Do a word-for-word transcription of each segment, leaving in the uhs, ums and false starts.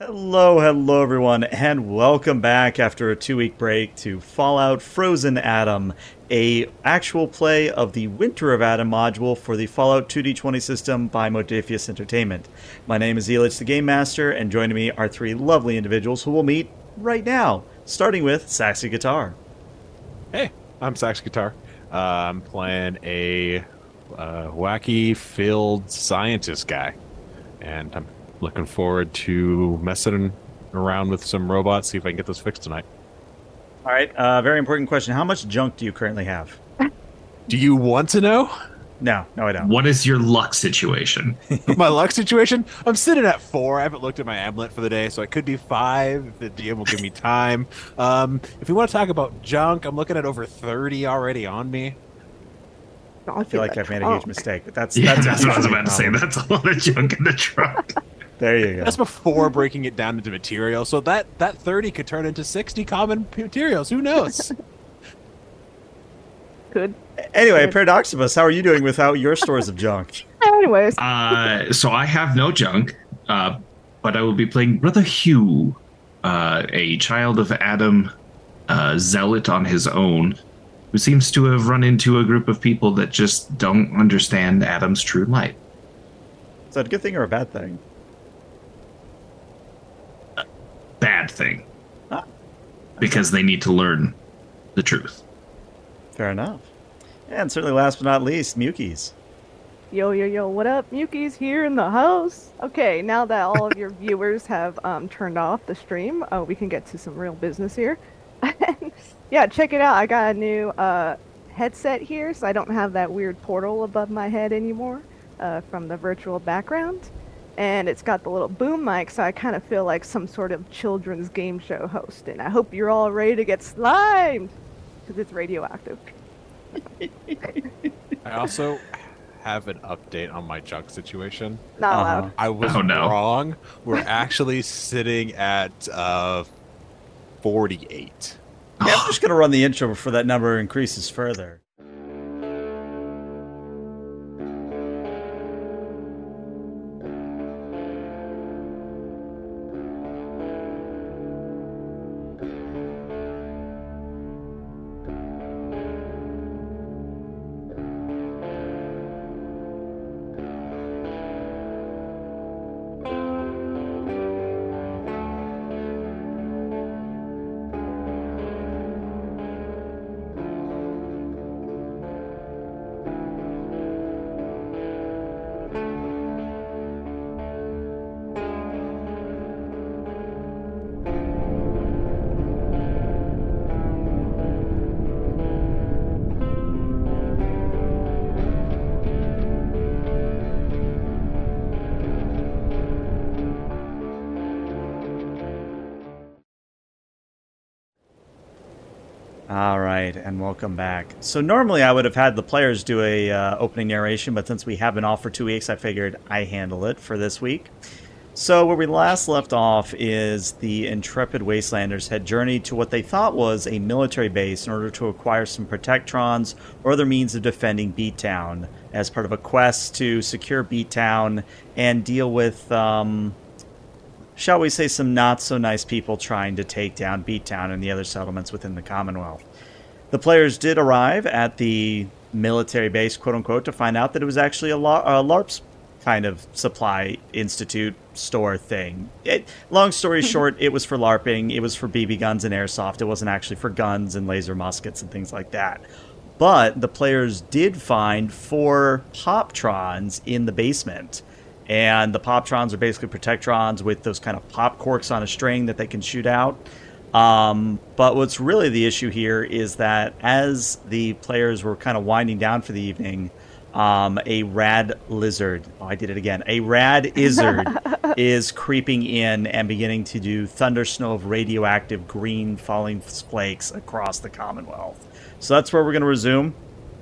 Hello, hello everyone, and welcome back after a two-week break to Fallout Frozen Atom, a actual play of the Winter of Atom module for the Fallout two D twenty system by Modiphius Entertainment. My name is Elitch the Game Master, and joining me are three lovely individuals who we'll meet right now, starting with Saxy Guitar. Hey, I'm Sax Guitar. Uh, I'm playing a uh, wacky field scientist guy, and I'm looking forward to messing around with some robots, see if I can get this fixed tonight. All right, uh, very important question. How much junk do you currently have? Do you want to know? No, no I don't. What is your luck situation? My luck situation? I'm sitting at four. I haven't looked at my amulet for the day, so I could be five if the D M will give me time. Um, if we want to talk about junk, I'm looking at over thirty already on me. I feel like I've made a huge mistake, but that's Yeah, that's, that's what I was about to say. That's a lot of junk in the truck. There you go. That's before breaking it down into material, so that, that thirty could turn into sixty common materials. Who knows? Good. Anyway, Good. Paradoxibus, how are you doing without your stores of junk? Anyways, Uh, so I have no junk, uh, but I will be playing Brother Hugh, uh, a child of Adam, uh, zealot on his own, who seems to have run into a group of people that just don't understand Adam's true light. Is that a good thing or a bad thing? Bad thing. Ah. Because they need to learn the truth. Fair enough. And certainly last but not least, Mukies. yo, yo, yo, what up? Yuki's here in the house. Okay, now that all of your viewers have um, turned off the stream, uh, we can get to some real business here. Yeah, check it out. I got a new uh, headset here, so I don't have that weird portal above my head anymore uh, from the virtual background. And it's got the little boom mic, so I kind of feel like some sort of children's game show host. And I hope you're all ready to get slimed, because it's radioactive. I also have an update on my junk situation. Not Uh-huh. allowed. I was Oh, no. wrong. We're actually sitting at uh, forty-eight. Yeah, I'm just going to run the intro before that number increases further. All right, and welcome back. So normally I would have had the players do a uh, opening narration, but since we have been off for two weeks, I figured I handle it for this week. So where we last left off is the intrepid Wastelanders had journeyed to what they thought was a military base in order to acquire some Protectrons or other means of defending Beattown as part of a quest to secure Beattown and deal with, um, shall we say, some not-so-nice people trying to take down Beattown and the other settlements within the Commonwealth. The players did arrive at the military base, quote-unquote, to find out that it was actually a, La- a LARP's kind of supply institute store thing. It, long story short, it was for LARPing, it was for B B guns and airsoft, it wasn't actually for guns and laser muskets and things like that. But the players did find four Poptrons in the basement. And the Poptrons are basically Protectrons with those kind of pop corks on a string that they can shoot out. Um, but what's really the issue here is that as the players were kind of winding down for the evening, um, a rad lizard, oh, I did it again, a rad izzard is creeping in and beginning to do thunder snow of radioactive green falling flakes across the Commonwealth. So that's where we're going to resume.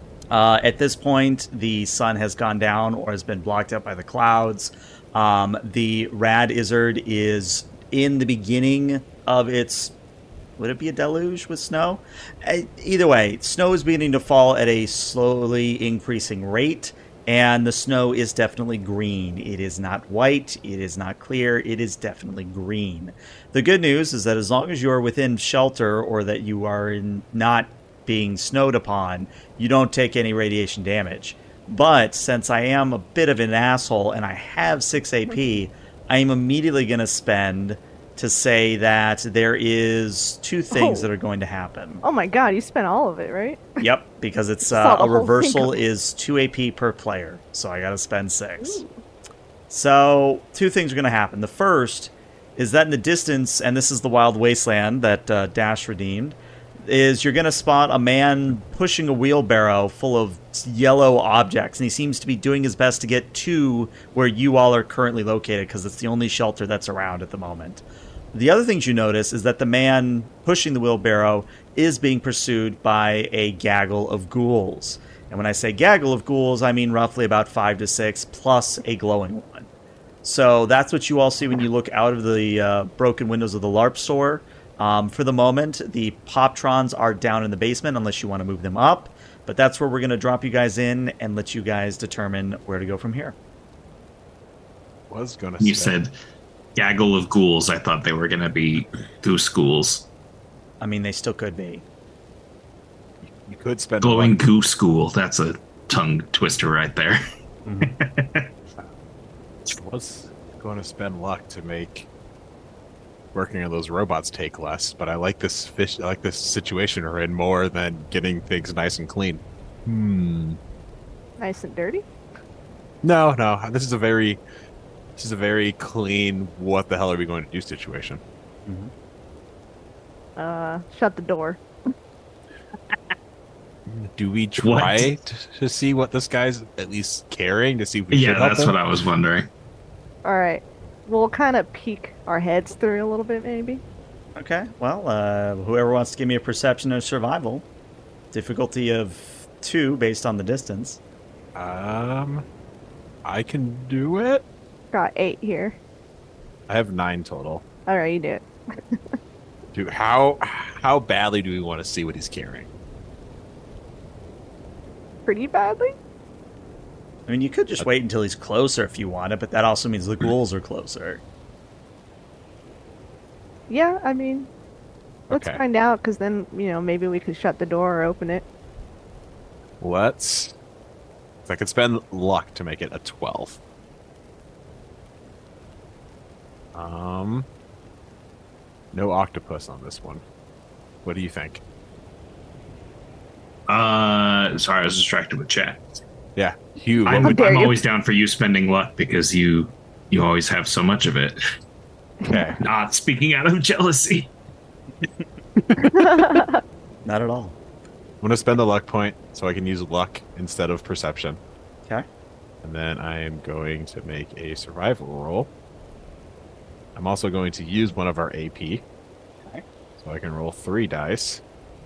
Uh, at this point, the sun has gone down or has been blocked out by the clouds. Um, the rad izzard is in the beginning of its... Would it be a deluge with snow? Uh, either way, snow is beginning to fall at a slowly increasing rate. And the snow is definitely green. It is not white. It is not clear. It is definitely green. The good news is that as long as you are within shelter or that you are in not being snowed upon, you don't take any radiation damage. But since I am a bit of an asshole and I have six A P, I am immediately going to spend to say that there is two things Oh. that are going to happen. Oh my god, you spent all of it, right? Yep, because it's Saw uh, the a whole thing reversal coming. is two A P per player, so I got to spend six. So two things are going to happen. The first is that in the distance, and this is the Wild Wasteland that uh, Dash redeemed, is you're going to spot a man pushing a wheelbarrow full of yellow objects, and he seems to be doing his best to get to where you all are currently located because it's the only shelter that's around at the moment. The other things you notice is that the man pushing the wheelbarrow is being pursued by a gaggle of ghouls. And when I say gaggle of ghouls, I mean roughly about five to six plus a glowing one. So that's what you all see when you look out of the uh, broken windows of the LARP store. Um, for the moment, the Poptrons are down in the basement unless you want to move them up. But that's where we're going to drop you guys in and let you guys determine where to go from here. Was gonna. You say. said gaggle of ghouls. I thought they were going to be goose ghouls. I mean, they still could be. You could spend Glowing luck. goose ghoul. That's a tongue twister right there. Was going to spend luck to make working on those robots take less, but I like this fish. I like this situation we're in more than getting things nice and clean. Hmm. Nice and dirty. No, no. This is a very, this is a very clean. What the hell are we going to do situation? Uh, shut the door. Do we try t- to see what this guy's at least carrying to see if we Yeah, should help that's him? what I was wondering. All right, we'll kind of peek our heads through a little bit, maybe. Okay, well, uh, whoever wants to give me a perception or survival. Difficulty of two based on the distance. Um, I can do it. Got eight here. I have nine total. All right, you do it. Do how how badly do we want to see what he's carrying? Pretty badly. I mean, you could just wait until he's closer if you wanted, but that also means the ghouls are closer. Yeah, I mean, let's Okay. find out, because then, you know, maybe we could shut the door or open it. Let's. If I could spend luck to make it a twelve. Um. No octopus on this one. What do you think? Uh, sorry, I was distracted with chat. Yeah, Hugh. What I'm, would, dare I'm you. always down for you spending luck because you you always have so much of it. okay. Not speaking out of jealousy. Not at all. I'm gonna spend the luck point so I can use luck instead of perception, Okay. and then I am going to make a survival roll. I'm also going to use one of our A P, Okay. so I can roll three dice.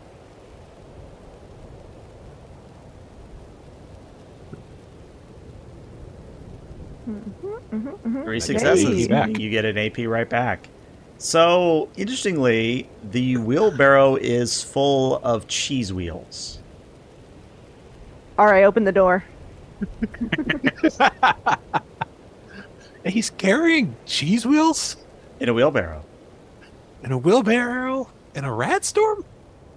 Three Hey. successes. Back. You get an A P right back. So, interestingly, the wheelbarrow is full of cheese wheels. All right, open the door. He's carrying cheese wheels In a wheelbarrow. and a wheelbarrow and a rat storm.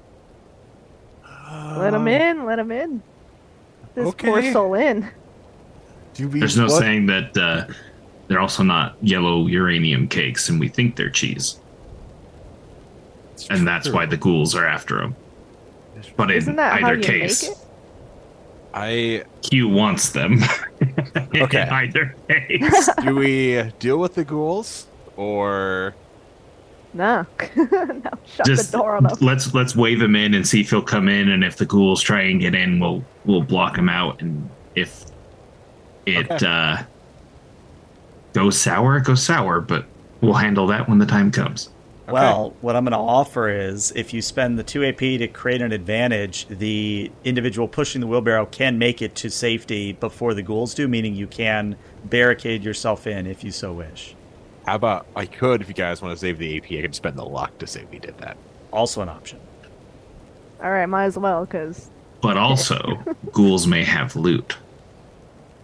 Let him Um, in. Let him in. This poor okay. soul in. Do we, There's no what- saying that uh, they're also not yellow uranium cakes, and we think they're cheese, It's and that's true. why the ghouls are after them. But in Isn't that how either you case, make it? I Q wants them. Okay. In either case. do we deal with the ghouls or No. No, shut Just the door on him. let's let's wave him in and see if he'll come in, and if the ghouls try and get in, we'll we'll block him out, and if it Okay. uh, goes sour, it goes sour, but we'll handle that when the time comes. Well, what I'm going to offer is if you spend the two A P to create an advantage, the individual pushing the wheelbarrow can make it to safety before the ghouls do, meaning you can barricade yourself in if you so wish. how about I could, if you guys want to save the A P, I could spend the luck to say we did that. Also an option. All right, might as well, because But also, ghouls may have loot.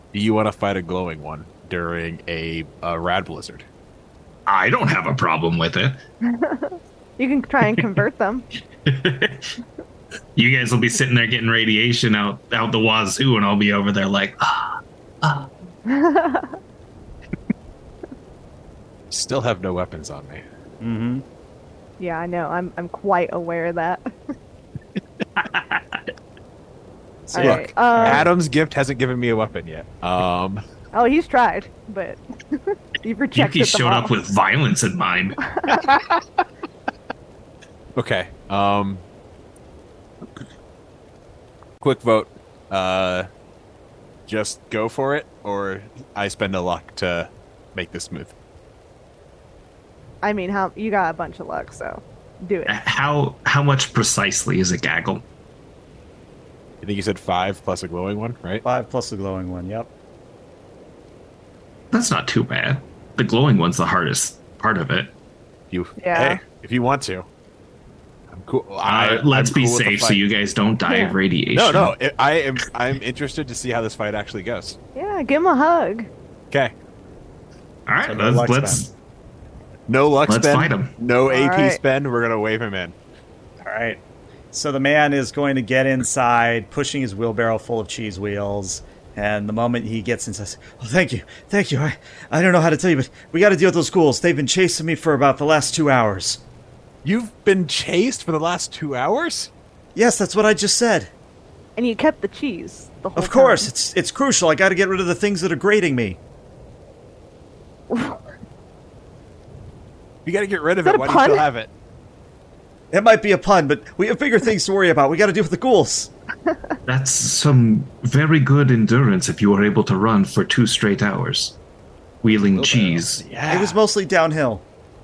Do you want to fight a glowing one during a, a rad blizzard? I don't have a problem with it. You can try and convert them. You guys will be sitting there getting radiation out out the wazoo, and I'll be over there like, ah, ah. Still have no weapons on me. Mm-hmm. Yeah, I know. I'm I'm quite aware of that. So, All yeah, right, um, Adam's gift hasn't given me a weapon yet. Um, Oh, he's tried, but you've rejected Yuki them showed all. up with violence in mind. okay. Um, quick vote. Uh, just go for it, or I spend a luck to make this smooth. I mean, how you got a bunch of luck, so do it. How how much precisely is a gaggle? I think you said five plus a glowing one, right? Five plus the glowing one. Yep. That's not too bad. The glowing one's the hardest part of it. You, Yeah. hey, if you want to, I'm cool. I, Uh, let's I'm be cool with the safe so fight. you guys don't die Yeah. of radiation. No, no, I- I am. I'm interested to see how this fight actually goes. Yeah, give him a hug. Okay, All right, So no luck let's, let's spend. no luck Let's spend, fight him. no A P right. spend. We're gonna wave him in. All right. So the man is going to get inside, pushing his wheelbarrow full of cheese wheels. And the moment he gets in, says, "Oh, thank you, thank you. I, I don't know how to tell you, but we got to deal with those ghouls. They've been chasing me for about the last two hours." You've been chased for the last two hours. Yes, that's what I just said. And you kept the cheese the whole Of course, time. it's it's crucial. I got to get rid of the things that are grating me. You got to get rid of Is that it. a Why do you pun? still have it? It might be a pun, but we have bigger things to worry about. We got to deal with the ghouls. That's some very good endurance if you were able to run for two straight hours, wheeling cheese. Yeah. It was mostly downhill.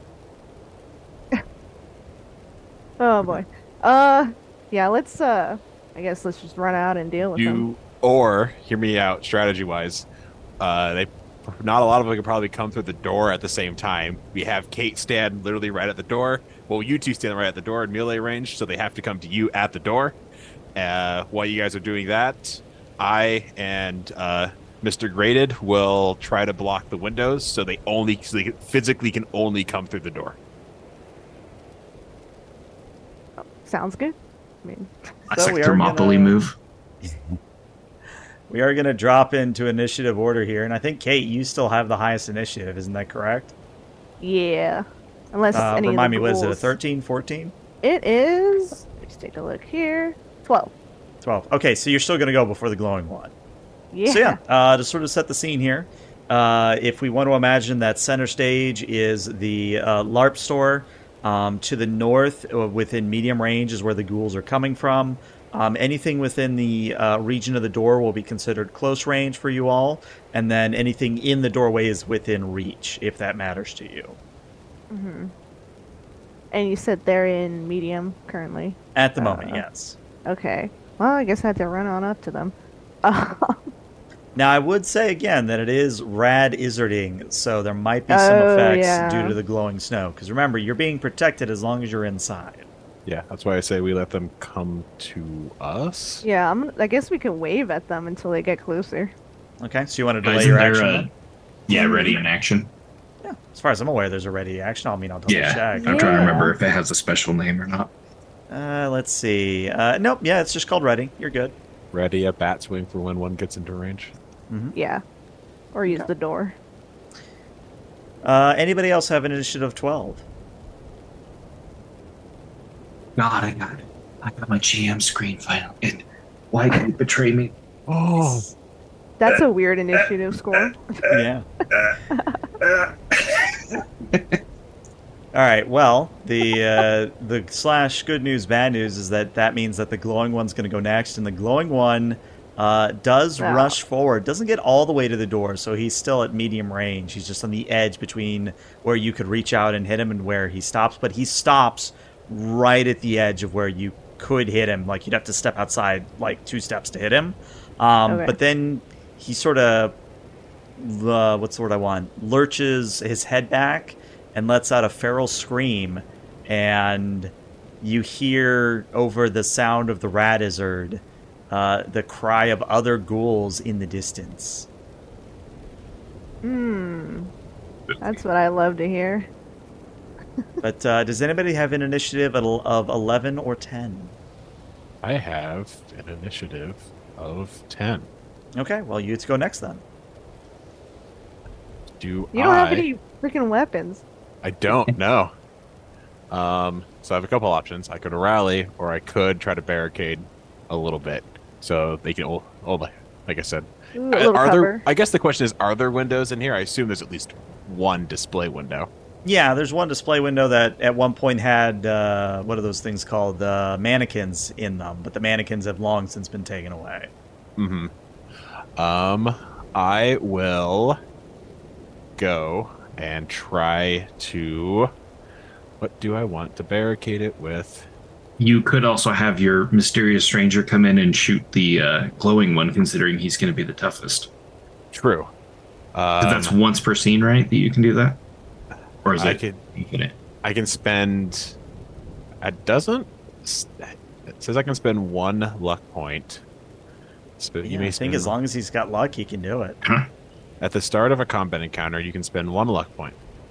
Oh boy. Uh, yeah. Let's. Uh, I guess let's just run out and deal with them. you or hear me out. Strategy wise, uh, they not a lot of them can probably come through the door at the same time. We have Kate stand literally right at the door. Well, you two stand right at the door in melee range, so they have to come to you at the door. Uh, while you guys are doing that, I and uh, Mister Graded will try to block the windows, so they only so they physically can only come through the door. Sounds good. I mean, Classic we are Thermopylae gonna- move. We are going to drop into initiative order here, and I think, Kate, you still have the highest initiative. Isn't that correct? yeah. Unless Uh, any remind of me, the what is it, a ghouls- thirteen, fourteen? It is. Let's take a look here. Twelve. twelve. Okay, so you're still going to go before the glowing one. Yeah. So yeah, uh, to sort of set the scene here, uh, if we want to imagine that center stage is the uh, LARP store, um, to the north, uh, within medium range, is where the ghouls are coming from. Um, anything within the uh, region of the door will be considered close range for you all, and then anything in the doorway is within reach, if that matters to you. Mm-hmm. And you said they're in medium currently. At the moment, Uh, yes. Okay. Well, I guess I had to run on up to them. Uh, Now, I would say again that it is rad izzarding, so there might be some Oh, effects yeah. due to the glowing snow. Because remember, you're being protected as long as you're inside. Yeah, that's why I say we let them come to us. yeah. I'm. I guess we can wave at them until they get closer. Okay, so you want to Uh, delay isn't your there action? a- then? yeah, ready in action. Yeah, as far as I'm aware, there's a ready action. I mean, I'll double Yeah, check. I'm trying to Yeah. remember if it has a special name or not. Uh, let's see. Uh, nope, yeah, it's just called ready. You're good. Ready a bat swing for when one gets into range. Yeah. Or use Okay. the door. Uh, anybody else have an initiative of twelve? God, I got it. I got my G M screen finally. And why did you betray me? Oh, That's a weird initiative score. Yeah. All right. Well, the uh, the slash good news bad news is that that means that the glowing one's going to go next, and the glowing one uh, does Yeah. rush forward. Doesn't get all the way to the door, so he's still at medium range. He's just on the edge between where you could reach out and hit him and where he stops. But he stops right at the edge of where you could hit him. Like you'd have to step outside like two steps to hit him. Um, Okay. But then he sort of uh, what's the word I want? Lurches his head back and lets out a feral scream, and you hear over the sound of the rat izzard uh, the cry of other ghouls in the distance. Hmm. That's what I love to hear. But uh, does anybody have an initiative of eleven or ten? I have an initiative of ten. Okay, well, you to go next then. Do You don't I? have any freaking weapons. I don't know. Um, so I have a couple options. I could rally, or I could try to barricade a little bit, so they can. Oh, oh like I said, Ooh, a Uh, little are cover. there? I guess the question is, are there windows in here? I assume there's at least one display window. Yeah, there's one display window that at one point had, uh, what are those things called? Uh, mannequins in them, but the mannequins have long since been taken away. Mm-hmm. Um, I will go and try to. What do I want to barricade it with? You could also have your mysterious stranger come in and shoot the uh, glowing one, considering he's going to be the toughest. True. 'Cause Um, that's once per scene, right? That you can do that, or is I it could- infinite? I can spend. It doesn't. It says I can spend one luck point. Sp- Yeah, you may I think spend- as long as he's got luck, he can do it. Huh? At the start of a combat encounter, you can spend one luck point.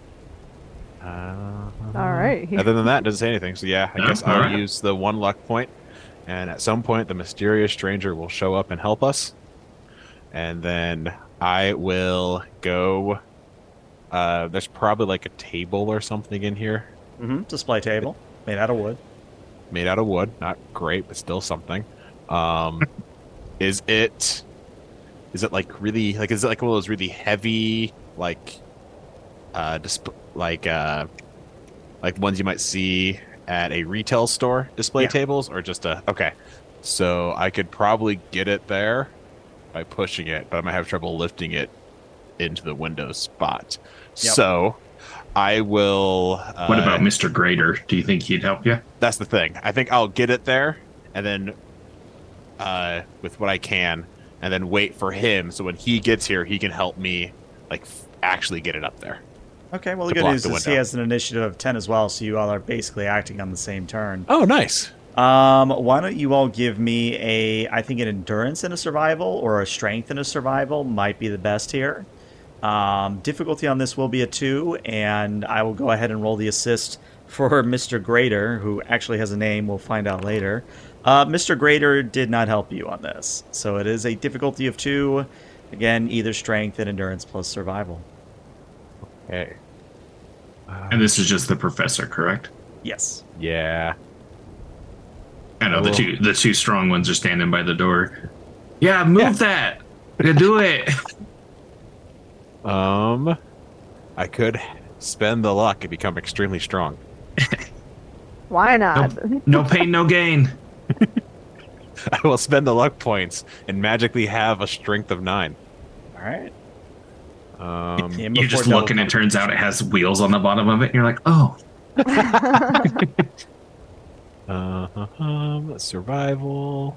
Uh, All right. Other than that, it doesn't say anything. So yeah, I No? guess I'll Alright. use the one luck point, and at some point, the mysterious stranger will show up and help us, and then I will go. Uh, there's probably like a table or something in here, hmm Display table made out of wood. made out of wood. Not great, but still something. Um, is it? Is it like really like? Is it like one of those really heavy like, uh, disp- like uh, like ones you might see at a retail store display Yeah. tables, or just a okay? So I could probably get it there by pushing it, but I might have trouble lifting it into the window spot. Yep. So I will. Uh, What about Mister Grader? Do you think he'd help you? That's the thing. I think I'll get it there, and then uh, with what I can, and then wait for him. So when he gets here, he can help me, like f- actually get it up there. Okay, well, the To good block news the is he window. has an initiative of ten as well, so you all are basically acting on the same turn. Oh, nice. Um, why don't you all give me a, I think an endurance and a survival, or a strength and a survival might be the best here. Um, difficulty on this will be a two, and I will go ahead and roll the assist for Mister Grader, who actually has a name. We'll find out later. Uh, Mister Grader did not help you on this, so it is a difficulty of two. Again, either strength and endurance plus survival. Okay. And this is just the professor, correct? Yes. Yeah. I know the Cool. two the two strong ones are standing by the door. Yeah, move that. Yeah, do it. Um, I could spend the luck and become extremely strong. Why not? No pain, no gain. I will spend the luck points and magically have a strength of nine. All right. Um, Yeah, You just before look and it double- turns out it has wheels on the bottom of it, and you're like, oh. Uh, um, survival.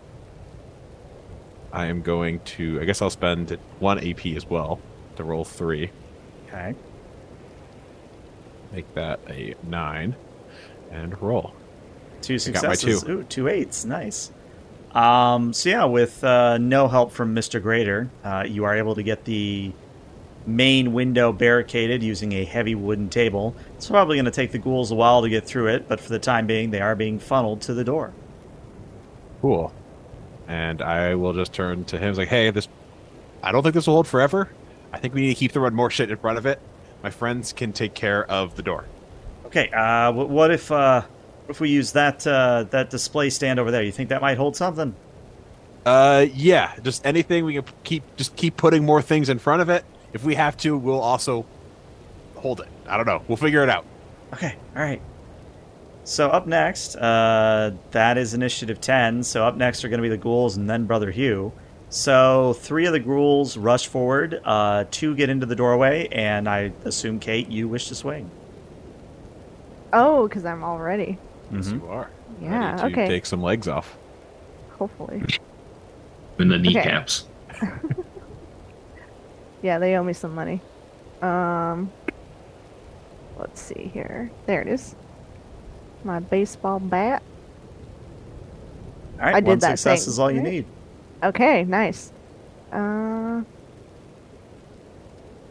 I am going to. I guess I'll spend one A P as well to roll three. Okay. Make that a nine, and roll. Two got my successes. two. Ooh, two eights. Nice. Um, so yeah, with uh, no help from Mister Grader, uh, you are able to get the main window barricaded using a heavy wooden table. It's probably going to take the ghouls a while to get through it, but for the time being, they are being funneled to the door. Cool. And I will just turn to him. It's like, hey, this. I don't think this will hold forever. I think we need to keep throwing more shit in front of it. My friends can take care of the door. Okay. Uh, wh- what if uh, if we use that uh, that display stand over there? You think that might hold something? Uh, yeah. Just anything we can p- keep. Just keep putting more things in front of it. If we have to, we'll also hold it. I don't know. We'll figure it out. Okay, all right. So up next, uh, that is initiative ten. So up next are going to be the ghouls and then Brother Hugh. So three of the ghouls rush forward, uh, two get into the doorway, and I assume, Kate, you wish to swing. Oh, because I'm all ready. Yes, Mhm. you are. Yeah, Ready to okay. Take some legs off. Hopefully. In the kneecaps. Yeah, they owe me some money. Um, let's see here. There it is. My baseball bat. All right, I did one that success thing, is all you right? need. Okay, nice. Uh,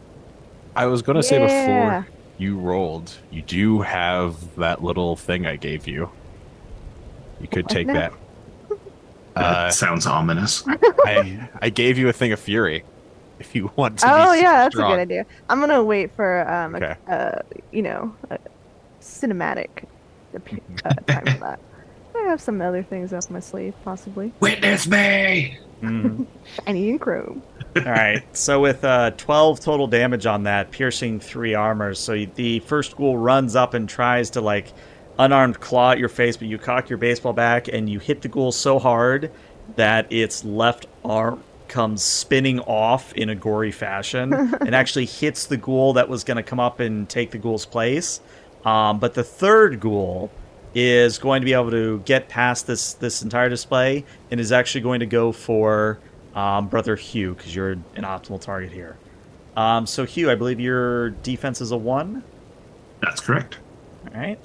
I was going to say Yeah. before you rolled, you do have that little thing I gave you. You could What take now? that. That Uh, sounds ominous. I I gave you a thing of fury. If you want to. Oh be yeah, that's strong. a good idea. I'm gonna wait for um, Okay. a, uh, you know, a cinematic uh, time for that. I have some other things up my sleeve, possibly Witness me! Mhm. shiny and chrome. All right. So with uh, twelve total damage on that, piercing three armor. So you, the first ghoul runs up and tries to like unarmed claw at your face, but you cock your baseball back and you hit the ghoul so hard that its left arm comes spinning off in a gory fashion and actually hits the ghoul that was going to come up and take the ghoul's place. Um, but the third ghoul is going to be able to get past this this entire display and is actually going to go for um, Brother Hugh, because you're an optimal target here. Um, so Hugh, I believe your defense is a one. That's correct. All right.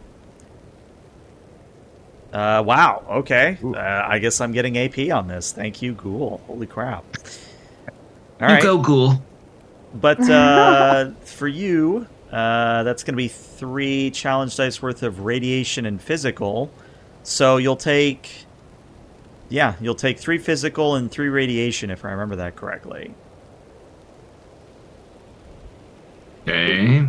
Uh, wow. Okay. Ooh. Uh, I guess I'm getting A P on this. Thank you, Ghoul. Holy crap. All You right. go, ghoul. But uh, for you, uh, that's going to be three challenge dice worth of radiation and physical. So you'll take, yeah, you'll take three physical and three radiation, if I remember that correctly. Okay.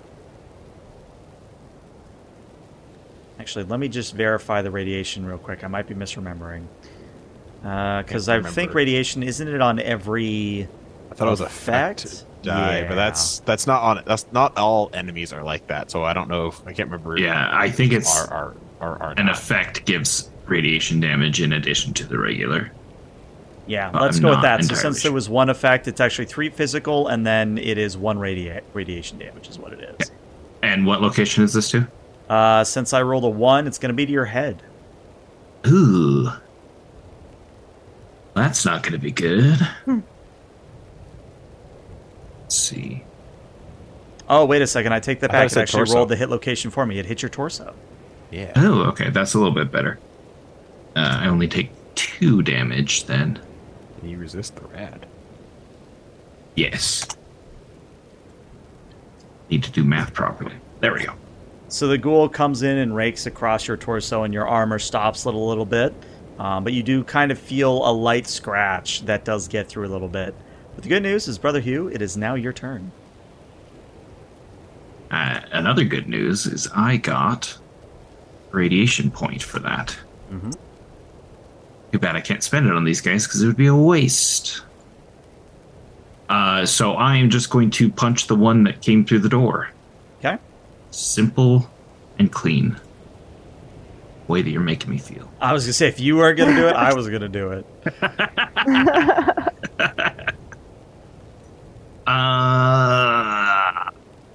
Actually, let me just verify the radiation real quick. I might be misremembering. Because Can't I remember. think radiation, isn't it on every I thought it was effect? effect die, Yeah. but that's that's not on it. That's not all enemies are like that. So I don't know if I can't remember. Yeah, I think it's are are are, are an not. effect gives radiation damage in addition to the regular. Yeah, Uh, let's I'm go with not that. So entirely since there sure. was one effect, it's actually three physical, and then it is one radia- radiation damage is what it is. And what location is this to? Uh, since I rolled a one, it's going to be to your head. Ooh. That's not going to be good. Let's see. Oh, wait a second. I take that I thought it back. It said actually torso. rolled the hit location for me. It hit your torso. Yeah. Oh, okay. That's a little bit better. Uh, I only take two damage then. Can you resist the rad? Yes. Need to do math properly. There we go. So the ghoul comes in and rakes across your torso, and your armor stops a little, little bit. Um, but you do kind of feel a light scratch that does get through a little bit. But the good news is, Brother Hugh, it is now your turn. Uh, another good news is I got radiation point for that. Mm-hmm. Too bad I can't spend it on these guys because it would be a waste. Uh, so I am just going to punch the one that came through the door. Okay. Simple and clean. Way that you're making me feel. I was going to say, if you weren't going to do it, I was going to do it. Uh,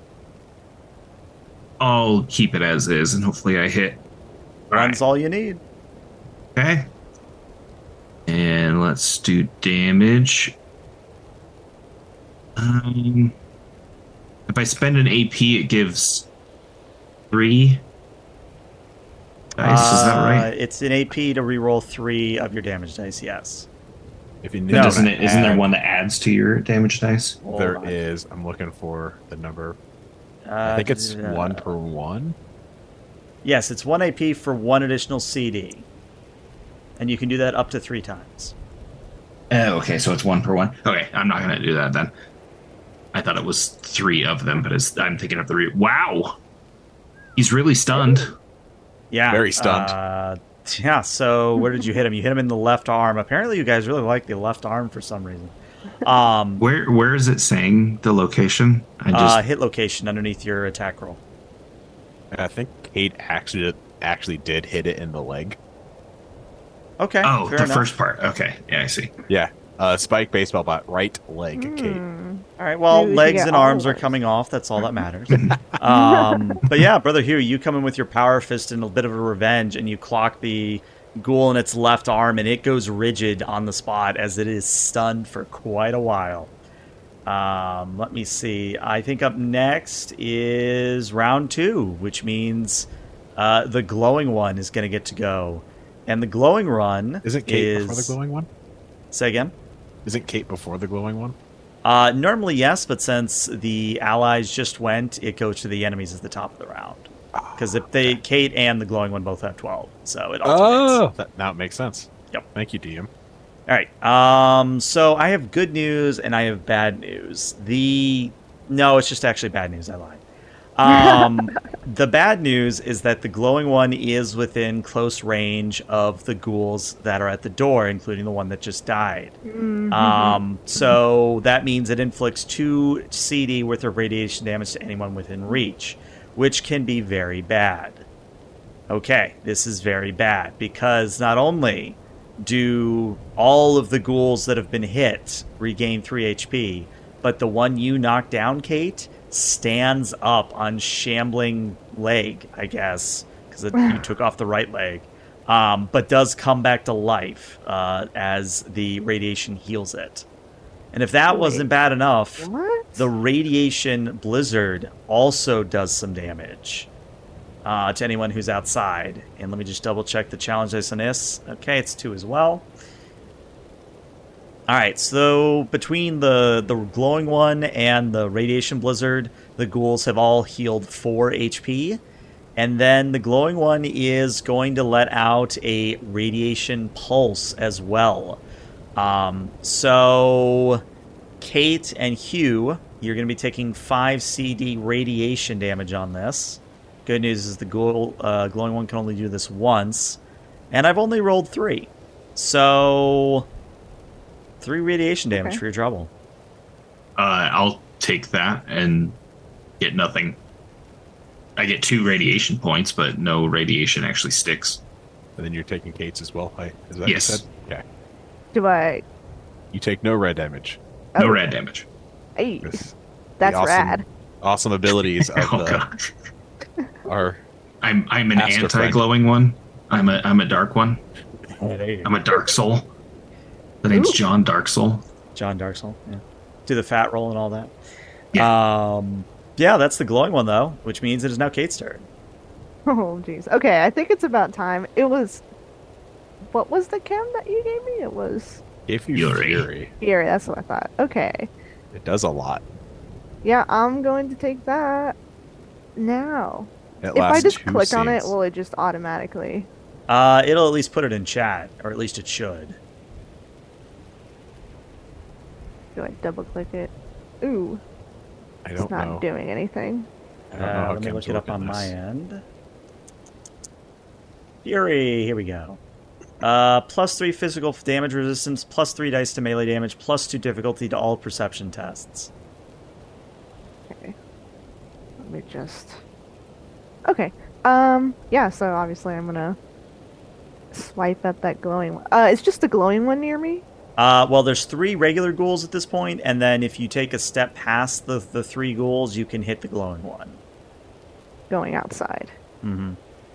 I'll keep it as is, and hopefully I hit. One's all you need. Okay. And let's do damage. Um, if I spend an A P, it gives three dice. Is that Uh, right? It's an A P to reroll three of your damage dice, yes. If you But know doesn't to it? Isn't there add- one that adds to your damage dice? Hold There on. is. I'm looking for the number. Uh, I think it's uh, one per one. Yes, it's one A P for one additional C D. And you can do that up to three times. Oh, okay, so it's one per one. Okay, I'm not gonna do that then. I thought it was three of them, but it's, I'm thinking of the re- wow. He's really stunned. Yeah. Very stunned. Uh, yeah, so where did you hit him? You hit him in the left arm. Apparently you guys really like the left arm for some reason. Um, Where where is it saying the location? I just uh, hit location underneath your attack roll. I think Kate actually actually did hit it in the leg. Okay. oh fair the enough. first part. Okay, yeah, I see. Yeah. Uh, spike baseball bat, right leg, Kate. Hmm. All right. Well, Maybe we should legs get and all arms are those. coming off. That's all that matters. um, but yeah, Brother Hugh, you come in with your power fist and a bit of a revenge, and you clock the ghoul in its left arm, and it goes rigid on the spot as it is stunned for quite a while. Um, let me see. I think up next is round two, which means uh, the glowing one is going to get to go. And the glowing run Isn't Kate is... before the glowing one? Say again? Isn't Kate before the glowing one? Uh, normally, yes, but since the allies just went, it goes to the enemies at the top of the round. Because if they, Kate and the glowing one both have twelve, so it alternates. Oh, that, now it makes sense. Yep. Thank you, D M. All right. Um, so I have good news and I have bad news. The no, it's just actually bad news. I lied. Um, the bad news is that the glowing one is within close range of the ghouls that are at the door, including the one that just died. Mm-hmm. Um, so that means it inflicts two C D worth of radiation damage to anyone within reach, which can be very bad. Okay, this is very bad because not only do all of the ghouls that have been hit regain three H P, but the one you knocked down, Kate, stands up on shambling leg, I guess, because you took off the right leg, um, but does come back to life uh, as the radiation heals it. And if that Wait, wasn't bad enough, What? the radiation blizzard also does some damage uh, to anyone who's outside. And let me just double check the challenge dice on this. Okay, it's two as well. All right, so between the, the glowing one and the radiation blizzard, the ghouls have all healed four H P. And then the glowing one is going to let out a radiation pulse as well. Um, so Kate and Hugh, you're going to be taking five C D radiation damage on this. Good news is the ghoul, uh, glowing one can only do this once. And I've only rolled three. So three radiation damage Okay. for your trouble. Uh, I'll take that and get nothing. I get two radiation points, but no radiation actually sticks. And then you're taking Kate's as well. Hi, is that Yes. what you said? Okay. Do I? You take no red damage. No Oh, rad damage. Hey, This- that's the awesome, rad. Awesome abilities of Oh the, god. our I'm I'm an Master friend. anti-glowing one. I'm a I'm a dark one. I'm a dark soul. The name's Ooh. John Dark Soul. John Darksol, yeah. Do the fat roll and all that. Yeah. Um, yeah, that's the glowing one, though, which means it is now Kate's turn. Oh, jeez. Okay, I think it's about time. It was. What was the chem that you gave me? It was If you Fury. fury, Fury. That's what I thought. Okay. it does a lot. Yeah, I'm going to take that now. It If I lasts just two click on it, scenes. will it just automatically? Uh, it'll at least put it in chat, or at least it should. Do I double click it? Ooh, I it's don't not know. doing anything. I don't know Uh, how let me look chems it up work on in my this. end. Fury, here we go. Uh, plus three physical damage resistance, plus three dice to melee damage, plus two difficulty to all perception tests. Okay. Let me just. Okay. Um. Yeah. So obviously, I'm gonna swipe at that glowing one. Uh, it's just the glowing one near me. Uh, well, there's three regular ghouls at this point, and then if you take a step past the, the three ghouls, you can hit the glowing one. Going outside. Mm-hmm.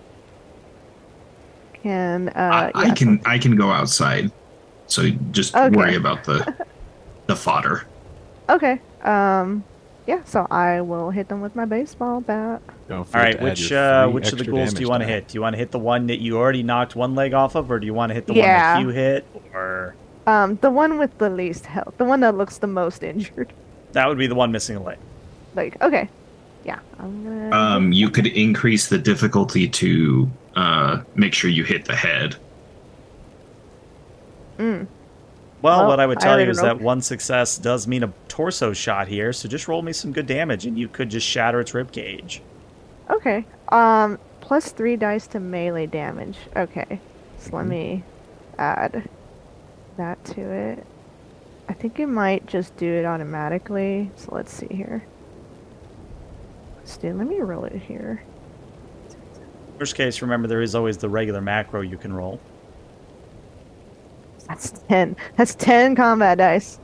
Can uh? I, I yeah, can I can go outside. So just Okay. worry about the the fodder. Okay. Um. Yeah. So I will hit them with my baseball bat. Don't All forget right, to add which your uh, three which of the extra ghouls do you damage want to die. hit? Do you want to hit the one that you already knocked one leg off of, or do you want to hit the Yeah. one that you hit? Or Um. The one with the least health. The one that looks the most injured. that would be the one missing a leg. Like. Okay. Yeah. I'm gonna. Um, you could increase the difficulty to uh, make sure you hit the head. Mm. Well, Well, what I would I tell you already is rolled- that one success does mean a torso shot here, so just roll me some good damage, and you could just shatter its rib cage. Okay. Um. Plus three dice to melee damage. Okay. So let me add that to it. I think it might just do it automatically. So let's see here. Let's do. Let me roll it here. Worst case, remember there is always the regular macro you can roll. That's ten. That's ten combat dice.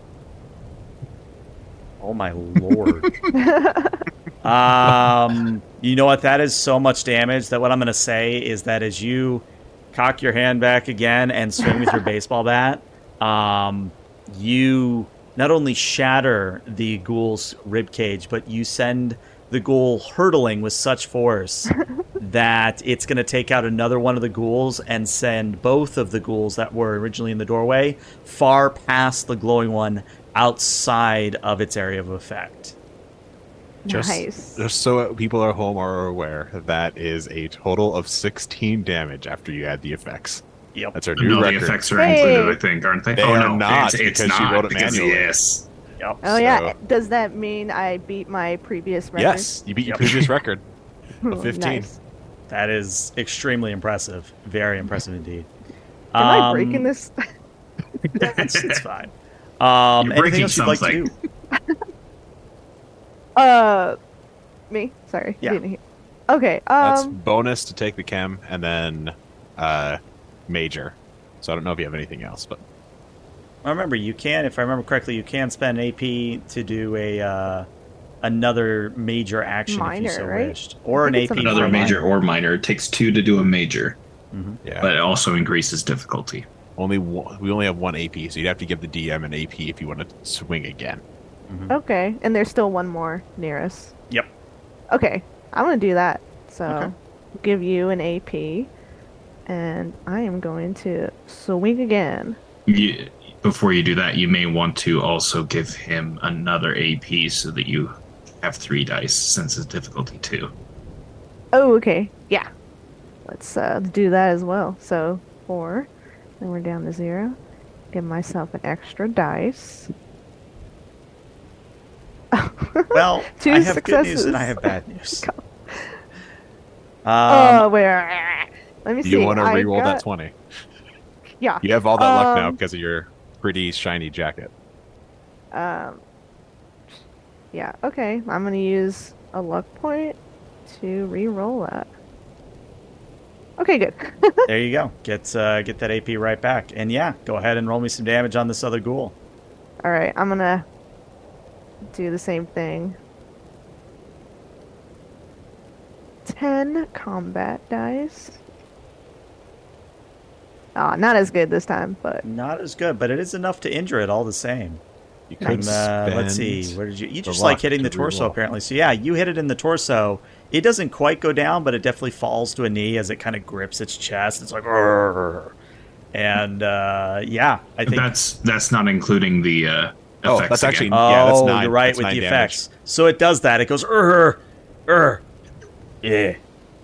Oh my lord. um, you know what? That is so much damage that what I'm going to say is that as you cock your hand back again and swing with your baseball bat, um, you not only shatter the ghoul's rib cage, but you send the ghoul hurtling with such force that it's going to take out another one of the ghouls and send both of the ghouls that were originally in the doorway far past the glowing one, outside of its area of effect. Just, Nice. just so people at home are aware, that is a total of sixteen damage after you add the effects. Yep. That's our new No, the record. effects are Hey. included, I think, aren't they? They oh are no, not, it's, it's because she not wrote it because manually. yes. Yep. Oh yeah. So- Does that mean I beat my previous record? Yes, you beat your Yep. previous record Ooh, of fifteen. Nice. That is extremely impressive. Very impressive indeed. Am I Um, breaking this? it's, it's fine. Um, You're anything breaking else you'd like to do? something. Uh, me. Sorry. Yeah. Didn't hear. Okay. That's Um. bonus to take the chem, and then uh, major. So I don't know if you have anything else, but I remember you can, if I remember correctly, you can spend A P to do a uh, another major action if you Minor, so right? wished, or I an think A P it's Another for a major minor. or minor. It takes two to do a major, yeah, but it also increases difficulty. only one, we only have one A P, so you'd have to give the D M an A P if you want to swing again. Okay. And there's still one more near us. Yep. Okay. I'm gonna do that. So, Okay. give you an A P, and I am going to swing again. You, before you do that, you may want to also give him another A P so that you have three dice since it's difficulty two. Oh, okay. Yeah. Let's uh, do that as well. So four. Then we're down to zero. Give myself an extra dice. Well, Two I have good news successes. and I have bad news. Oh, Um, where? Let me Do see. you want to I re-roll got- that twenty? Yeah. You have all that luck now Um, because of your pretty shiny jacket. Um. Yeah. Okay. I'm gonna use a luck point to re-roll that. Okay. Good. there you go. Get uh, get that A P right back, and yeah, go ahead and roll me some damage on this other ghoul. All right. I'm gonna do the same thing. Ten combat dice. Ah, not as good this time, but Not as good, but it is enough to injure it all the same. You could And, uh, let's see, spend where did you? You the just like luck hitting the to torso re-roll. apparently. So yeah, you hit it in the torso. It doesn't quite go down, but it definitely falls to a knee as it kind of grips its chest. It's like, "Arrgh." And uh, yeah, I think. That's that's not including the uh, Oh, effects that's actually- again. Oh, yeah, that's nine- you're right that's with nine the damage. effects. So it does that. It goes, er, er, yeah.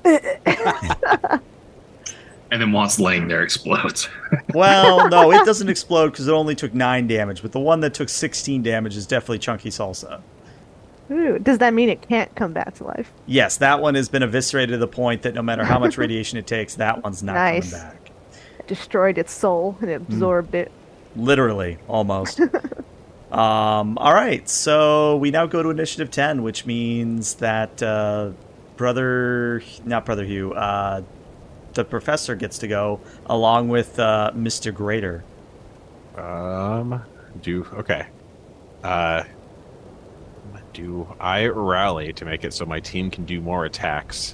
And then while it's laying there, explodes. Well, no, it doesn't explode because it only took nine damage. But the one that took sixteen damage is definitely Chunky Salsa. ooh, does that mean it can't come back to life? Yes, that one has been eviscerated to the point that no matter how much radiation it takes, that one's not Nice. coming back. It destroyed its soul and it absorbed it. Literally, almost. um, all right, so we now go to initiative ten, which means that uh, brother, not brother Hugh, uh, the professor gets to go along with uh, Mister Greater. Um, do okay. Uh, do I rally to make it so my team can do more attacks?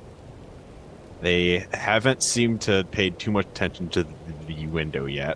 They haven't seemed to pay too much attention to the window yet.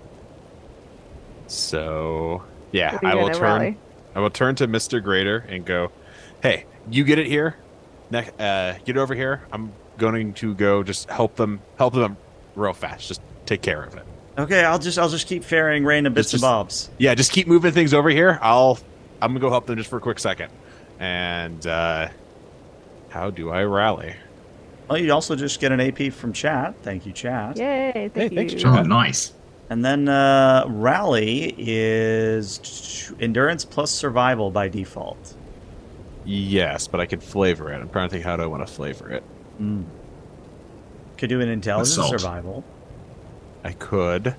So yeah, What are I you will gonna turn. rally? I will turn to Mister Greater and go, "Hey, you get it here. Ne- uh, get over here. I'm going to go just help them. Help them real fast. Just take care of it." Okay, I'll just I'll just keep ferrying random bits Just- and bobs. Yeah, just keep moving things over here. I'll I'm gonna go help them just for a quick second. And uh how do I rally? Well, you also just get an A P from chat. Thank you, chat. Yay, thank Hey, you. thanks, Oh, John. nice. And then uh, rally is endurance plus survival by default. Yes, but I could flavor it. I'm trying to think how do I want to flavor it. Could do an intelligence Assault. survival. I could.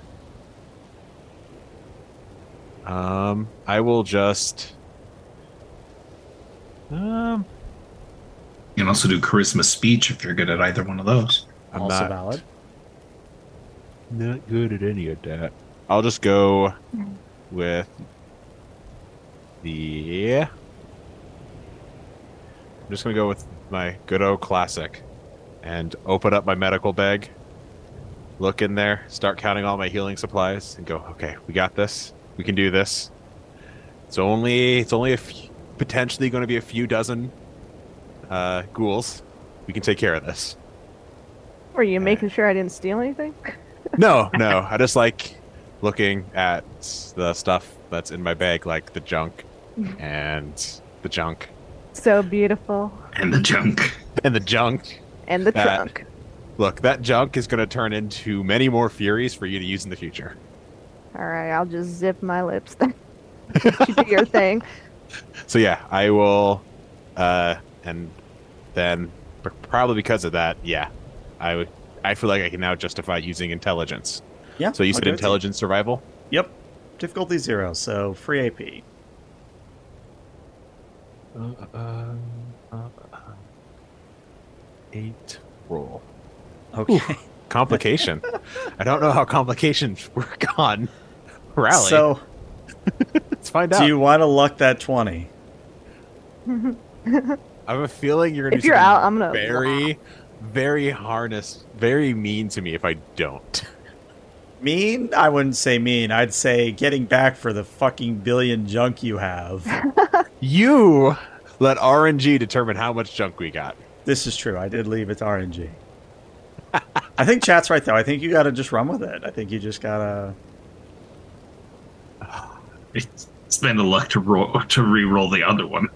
Um I will just um You can also do charisma speech if you're good at either one of those. I'm also not valid. not good at any of that. I'll just go with the I'm just gonna go with my good old classic and open up my medical bag, look in there, start counting all my healing supplies, and go, okay, we got this. We can do this. It's only it's only a few, potentially going to be a few dozen uh, ghouls. We can take care of this. Were you making sure I didn't steal anything? No, no. I just like looking at the stuff that's in my bag, like the junk and the junk So beautiful. And the junk. and the junk. And the That- trunk. Look, that junk is going to turn into many more Furies for you to use in the future. All right, I'll just zip my lips. Then. You do your thing. So yeah, I will, uh, and then p- probably because of that, yeah, I would. I feel like I can now justify using intelligence. Yeah. So you I'll said give it to you. intelligence survival. Yep. Difficulty zero, so free A P. Uh, uh, uh, uh, eight roll. Okay. Complication. I don't know how complications work on rally. So, let's find out. do you want to luck that twenty? I have a feeling you're going If to you're out, I'm gonna- very, very harness, very mean to me if I don't. Mean? I wouldn't say mean. I'd say getting back for the fucking billion junk you have. You let R N G determine how much junk we got. This is true. I did leave it to R N G. I think chat's right, though. I think you got to just run with it. I think you just got to... Spend the luck to roll to re-roll the other one.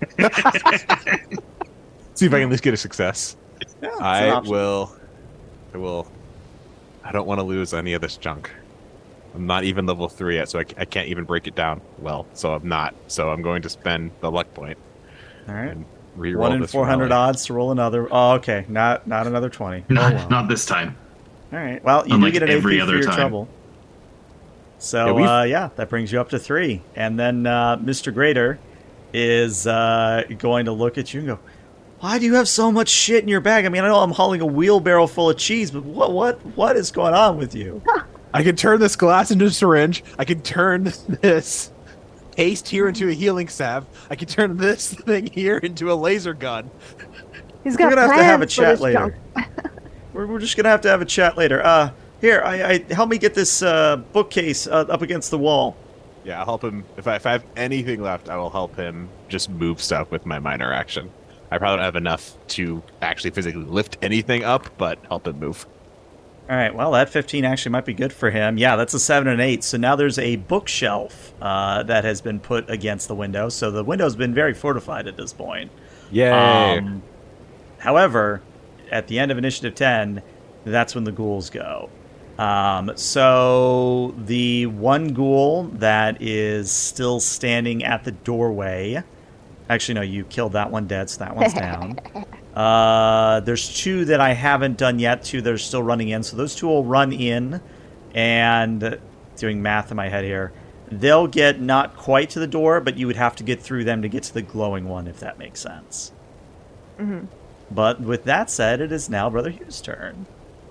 See if I can at least get a success. Yeah, it's an I option. will. I will. I don't want to lose any of this junk. I'm not even level three yet, so I, I can't even break it down well. So I'm not. So I'm going to spend the luck point All right. and re-roll One in this four hundred rally. odds to roll another. Oh, okay. Not not another twenty. Oh, Not, well. not this time. All right. Well, you Unlike do get an every A P other for your time. trouble. So, Yeah, we've- uh, yeah, that brings you up to three. And then uh, Mister Grader is uh, going to look at you and go, why do you have so much shit in your bag? I mean, I know I'm hauling a wheelbarrow full of cheese, but what what what is going on with you? I can turn this glass into a syringe. I can turn this paste here into a healing salve. I can turn this thing here into a laser gun. He's got We're going to have to have a plans for chat this later. junk. we're, we're just going to have to have a chat later. Uh, here, I, I help me get this uh, bookcase uh, up against the wall. Yeah, I'll help him. If I, if I have anything left, I will help him just move stuff with my minor action. I probably don't have enough to actually physically lift anything up, but help him move. All right, well, that fifteen actually might be good for him. Yeah, that's a seven and eight. So now there's a bookshelf uh, that has been put against the window. So the window's been very fortified at this point. Yay! Um, however, at the end of Initiative ten, that's when the ghouls go. Um, so the one ghoul that is still standing at the doorway... Actually, no, you killed that one dead, so that one's down. Uh, there's two that I haven't done yet, two that are still running in. So those two will run in, and doing math in my head here, they'll get not quite to the door, but you would have to get through them to get to the glowing one, if that makes sense. Mhm. But with that said, it is now Brother Hugh's turn.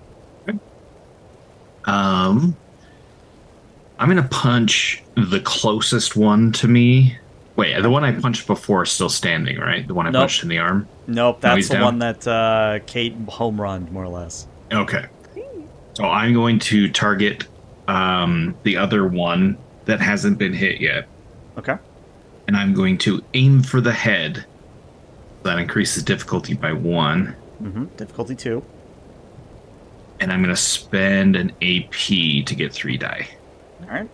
Um, I'm gonna punch the closest one to me. Wait, the one I punched before is still standing, right? The one I Nope. punched in the arm. Nope, No, that's he's the down? one that uh, Kate home run, more or less. Okay. So I'm going to target um, the other one that hasn't been hit yet, Okay. and I'm going to aim for the head. That increases difficulty by one, Mm-hmm. Difficulty two. and I'm going to spend an A P to get three die. All right.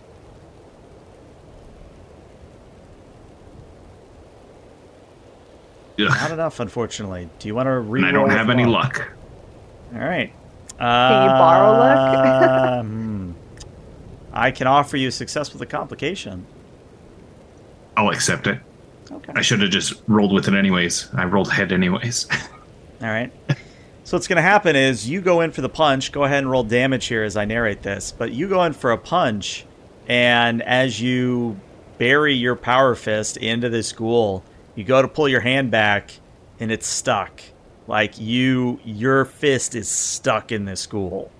Ugh. Not enough, unfortunately. Do you want to re And I don't have any luck. All right. Can you borrow luck? um, I can offer you success with a complication. I'll accept it. Okay. I should have just rolled with it anyways. I rolled head anyways. All right. So what's going to happen is you go in for the punch. Go ahead and roll damage here as I narrate this. But you go in for a punch, and as you bury your power fist into this ghoul, you go to pull your hand back, and it's stuck. Like you, your fist is stuck in this ghoul.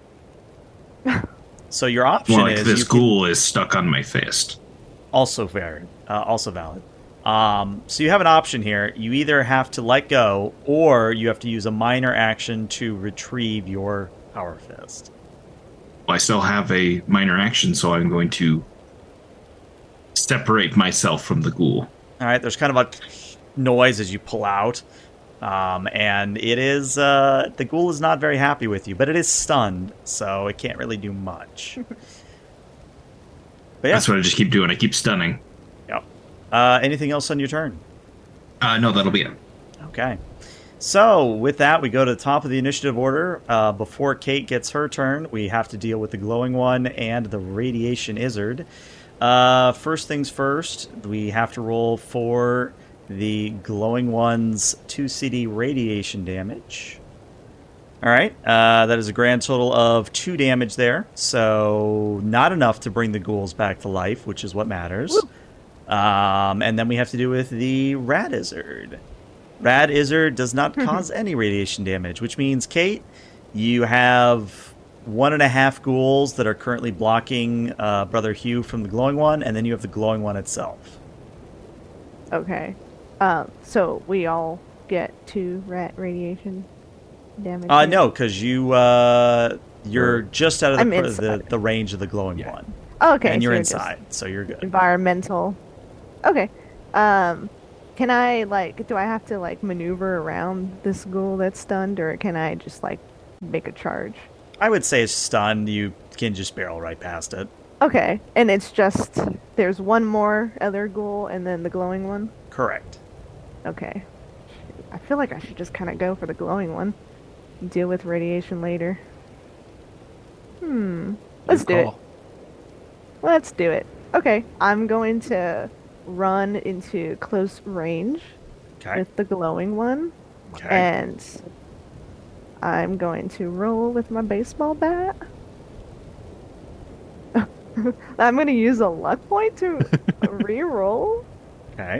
So your option More like is this you can- ghoul is stuck on my fist. also valid. Uh, also valid. Um, so you have an option here. You either have to let go, or you have to use a minor action to retrieve your power fist. Well, I still have a minor action, so I'm going to separate myself from the ghoul. All right. There's kind of a noise as you pull out, um, and it is uh, the ghoul is not very happy with you, but it is stunned, so it can't really do much. But yeah. That's what I just keep doing. I keep stunning. Yep. Uh, anything else on your turn? Uh, no, that'll be it. Okay. So, with that, we go to the top of the initiative order. Uh, before Kate gets her turn, we have to deal with the glowing one and the radiation izzard. Uh, first things first, we have to roll for the glowing one's two C D radiation damage. All right. Uh, that is a grand total of two damage there. So, not enough to bring the ghouls back to life, which is what matters. Um, and then we have to do with the rad izzard. Rad Izzard does not cause any radiation damage, which means, Kate, you have one and a half ghouls that are currently blocking uh, Brother Hugh from the glowing one, and then you have the glowing one itself. Okay. Um, so we all get two rat radiation damage? Uh, no, because you, uh, you're just out of I'm the, the, inside. the range of the glowing Yeah. one. Oh, okay. And so you're you're inside, just so you're good. environmental. Okay. Um, can I, like, do I have to, like, maneuver around this ghoul that's stunned, or can I just, like, make a charge? I would say it's stunned. You can just barrel right past it. Okay. And it's just, there's one more other ghoul and then the glowing one? Correct. Okay. I feel like I should just kind of go for the glowing one. Deal with radiation later. Hmm. Let's Good do it. call. Let's do it. Okay. I'm going to run into close range Okay. with the glowing one. Okay. And I'm going to roll with my baseball bat. I'm going to use a luck point to re-roll. Okay.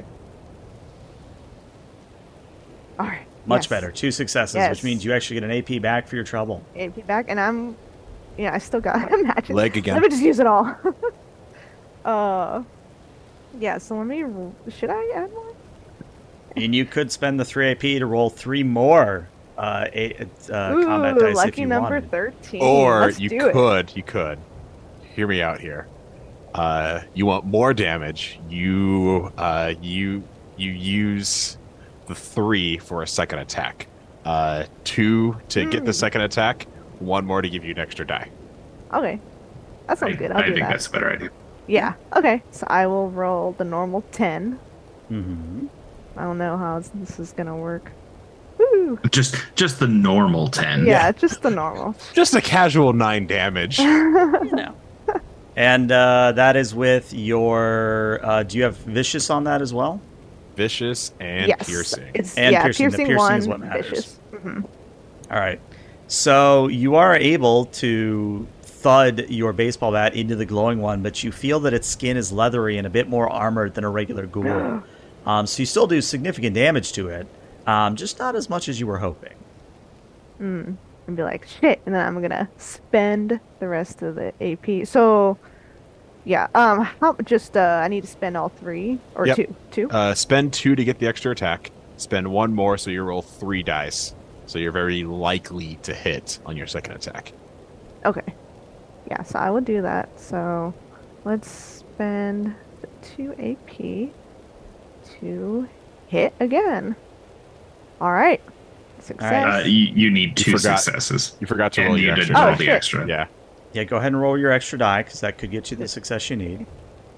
All right. Much yes. better. Two successes, Yes. which means you actually get an A P back for your trouble. A P back, and I'm, yeah, I still got imagine. Leg again. Let me just use it all. uh, yeah. So let me. ro- Should I add more? And you could spend the three A P to roll three more uh, a, uh, Ooh, combat dice lucky if you number wanted. thirteen. Or Let's you do it. could, you could. Hear me out here. Uh, you want more damage? You, uh, you, you use the three for a second attack. Uh, two to get the Mm. second attack. One more to give you an extra die. Okay, that sounds I, good. I'll I do think that. that's a better idea. Yeah. Okay. So I will roll the normal ten. Mm-hmm. I don't know how this is gonna work. Woo! Just just the normal ten. Yeah, just the normal. Just a casual nine damage. You know. And uh, that is with your. Uh, do you have vicious on that as well? Vicious and yes. piercing. It's And yeah, piercing. The piercing, piercing one, is what matters. vicious. hmm All right. So you are able to thud your baseball bat into the glowing one, but you feel that its skin is leathery and a bit more armored than a regular ghoul. um, so you still do significant damage to it, um, just not as much as you were hoping. Mm. And be like, shit, and then I'm gonna spend the rest of the A P. So, yeah, um, how just uh, I need to spend all three or Yep. two, two. Uh, spend two to get the extra attack. Spend one more, so you roll three dice. So you're very likely to hit on your second attack. Okay, yeah, so I will do that. So, let's spend the two A P to hit again. All right, success. Uh, you, you need two forgot- successes. You forgot to And roll you your didn't extra. roll Oh, the shit. extra. Yeah. Yeah, go ahead and roll your extra die, because that could get you the success you need.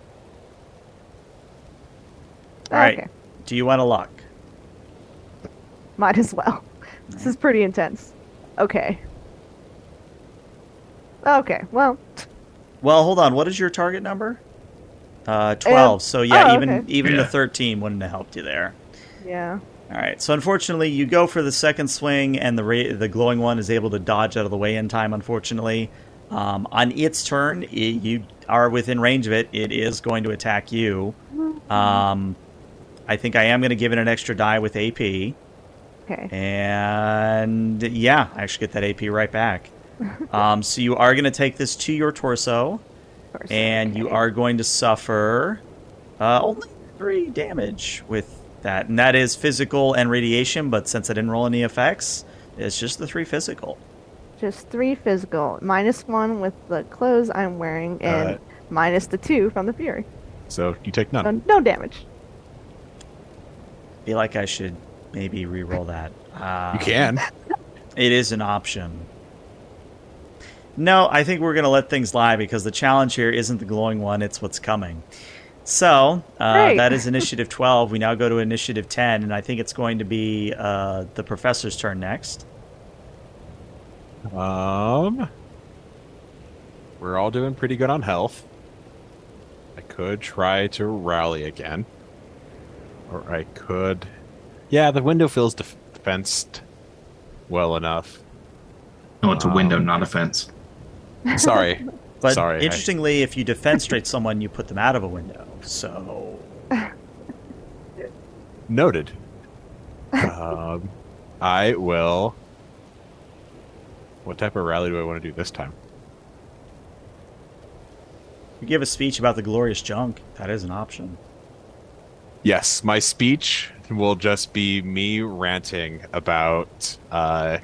All right. Okay, Do you want a luck? might as well. This is pretty intense. Okay. Okay, well, Well, hold on. What is your target number? Uh, twelve. so yeah, oh, even okay. even the Yeah. thirteen wouldn't have helped you there. yeah. All right. So unfortunately, you go for the second swing, and the ra- the glowing one is able to dodge out of the way in time. Unfortunately, um, on its turn, it, you are within range of it. It is going to attack you. Um, I think I am going to give it an extra die with A P, Okay. and yeah, I actually get that A P right back. um, so you are going to take this to your torso, First, and you okay. are going to suffer uh, only three damage with that, and that is physical and radiation. But since I didn't roll any effects, it's just the three physical. Just three physical, minus one with the clothes I'm wearing, and Uh, minus the two from the Fury. So you take none. So no damage. Feel like I should maybe re-roll that. Uh, You can. It is an option. No, I think we're going to let things lie because the challenge here isn't the glowing one, it's what's coming. So, uh, that is initiative twelve. We now go to initiative ten, and I think it's going to be uh, the professor's turn next. Um, we're all doing pretty good on health. I could try to rally again. Or I could... Yeah, the window feels def- fenced well enough. No, it's a window, Um, not a fence. Sorry. But Sorry. interestingly, if you defenestrate someone, you put them out of a window. So, I... Noted. um, I will... What type of rally do I want to do this time? you give a speech about the glorious junk. That is an option. Yes, my speech will just be me ranting about uh,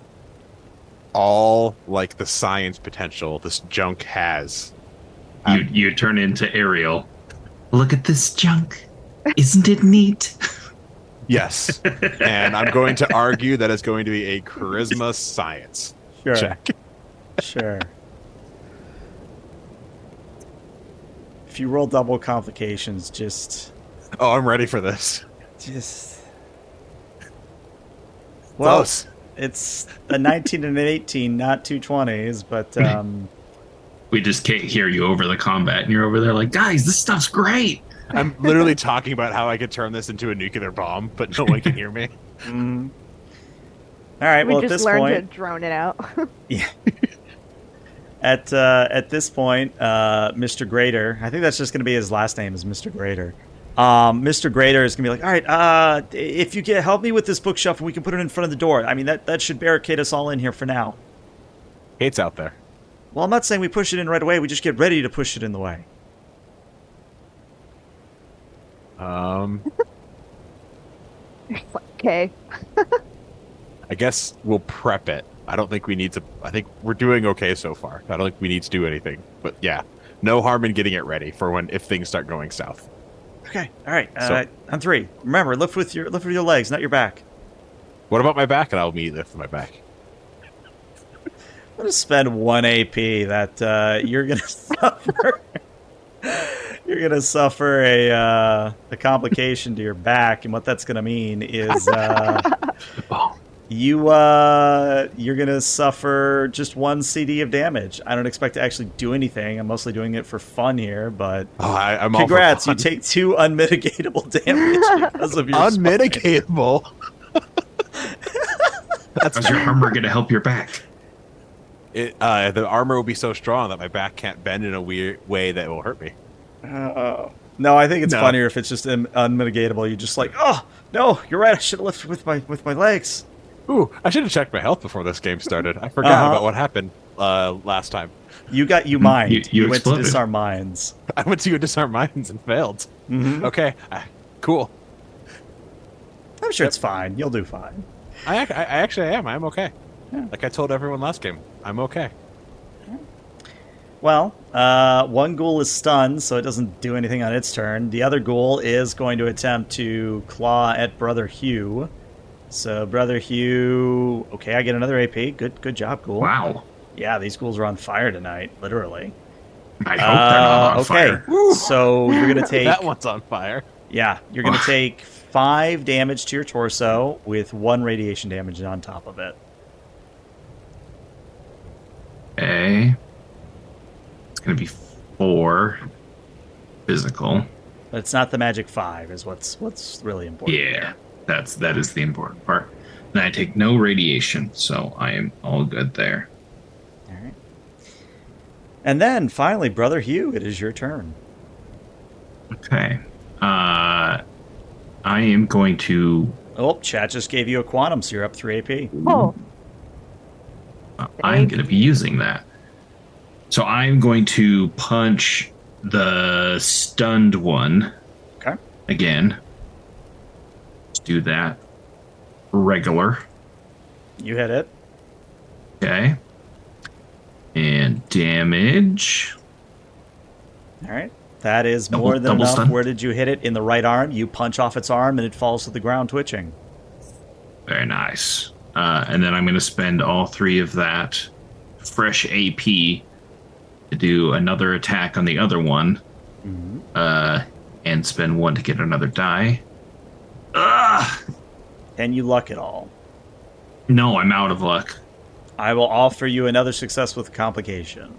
all like the science potential this junk has. You Um, you turn into Ariel. Look at this junk. Isn't it neat? Yes, and I'm going to argue that it's going to be a charisma science Sure. check. Sure. If you roll double complications, just... Oh, I'm ready for this. Just... Well, Close. it's a nineteen and an eighteen, not two twenties, but... Um, We just can't hear you over the combat, and you're over there like, guys, this stuff's great. I'm literally talking about how I could turn this into a nuclear bomb, but no one can hear me. mm. All right, We well, at just this learned point... to drone it out. Yeah. At uh, at this point, uh, Mister Grader, I think that's just going to be his last name is Mister Grader. Um, Mister Grader is going to be like, all right, uh, if you can help me with this bookshelf and we can put it in front of the door. I mean, that, that should barricade us all in here for now. Kate's out there. Well, I'm not saying we push it in right away. We just get ready to push it in the way. Um, Okay. I guess we'll prep it. I don't think we need to. I think we're doing okay so far. I don't think we need to do anything. But yeah, no harm in getting it ready for when if things start going south. Okay, all right. Uh, So- on three. Remember, lift with your lift with your legs, not your back. What about my back? And I'll meet lift my back. I'm going to spend one A P that uh, you're going to suffer. You're going to suffer a uh, a complication to your back, and what that's going to mean is uh, Oh, you uh, you're going to suffer just one C D of damage. I don't expect to actually do anything. I'm mostly doing it for fun here, but Oh, I, I'm all for congrats, you fun. take two unmitigatable damage because of your unmitigatable. how's your armor going to help your back? It, uh, the armor will be so strong that my back can't bend in a weird way that will hurt me. Uh, no, I think it's No. funnier if it's just un- unmitigatable. You just like, oh no, you're right. I should have lifted with my with my legs. Ooh, I should have checked my health before this game started. I forgot Uh-huh. about what happened uh, last time. You got you mined. You- you went to exploded. disarm mines. I went to disarm mines and failed. Mhm. Okay, uh, cool. I'm sure it's fine. You'll do fine. I, ac- I I actually am. I'm okay. Yeah. Like I told everyone last game, I'm okay. Well, uh, one ghoul is stunned, so it doesn't do anything on its turn. The other ghoul is going to attempt to claw at Brother Hugh. So, Brother Hugh... Okay, I get another A P. Good good job, ghoul. Wow. Yeah, these ghouls are on fire tonight, literally. I hope they're not on Uh, okay, fire. so you're going to take... That one's on fire. Yeah, you're going to take five damage to your torso with one radiation damage on top of it. Okay. It's going to be four physical. But it's not the magic five, is what's what's really important. Yeah, that's that is the important part. And I take no radiation, so I am all good there. All right. And then finally, Brother Hugh, it is your turn. Okay. Uh, I am going to. Oh, chat just gave you a quantum, so you're up three A P. Oh, Uh, I'm going to be using that. So I'm going to punch the stunned one Okay. again. Let's do that. Regular. You hit it. Okay. And damage. All right. That is Double- more than double enough. stun. Where did you hit it? In the right arm. You punch off its arm, and it falls to the ground twitching. Very nice. Uh, and then I'm going to spend all three of that fresh A P to do another attack on the other one, Mm-hmm. uh, and spend one to get another die. Ugh! Can you luck it all? No, I'm out of luck. I will offer you another success with complication.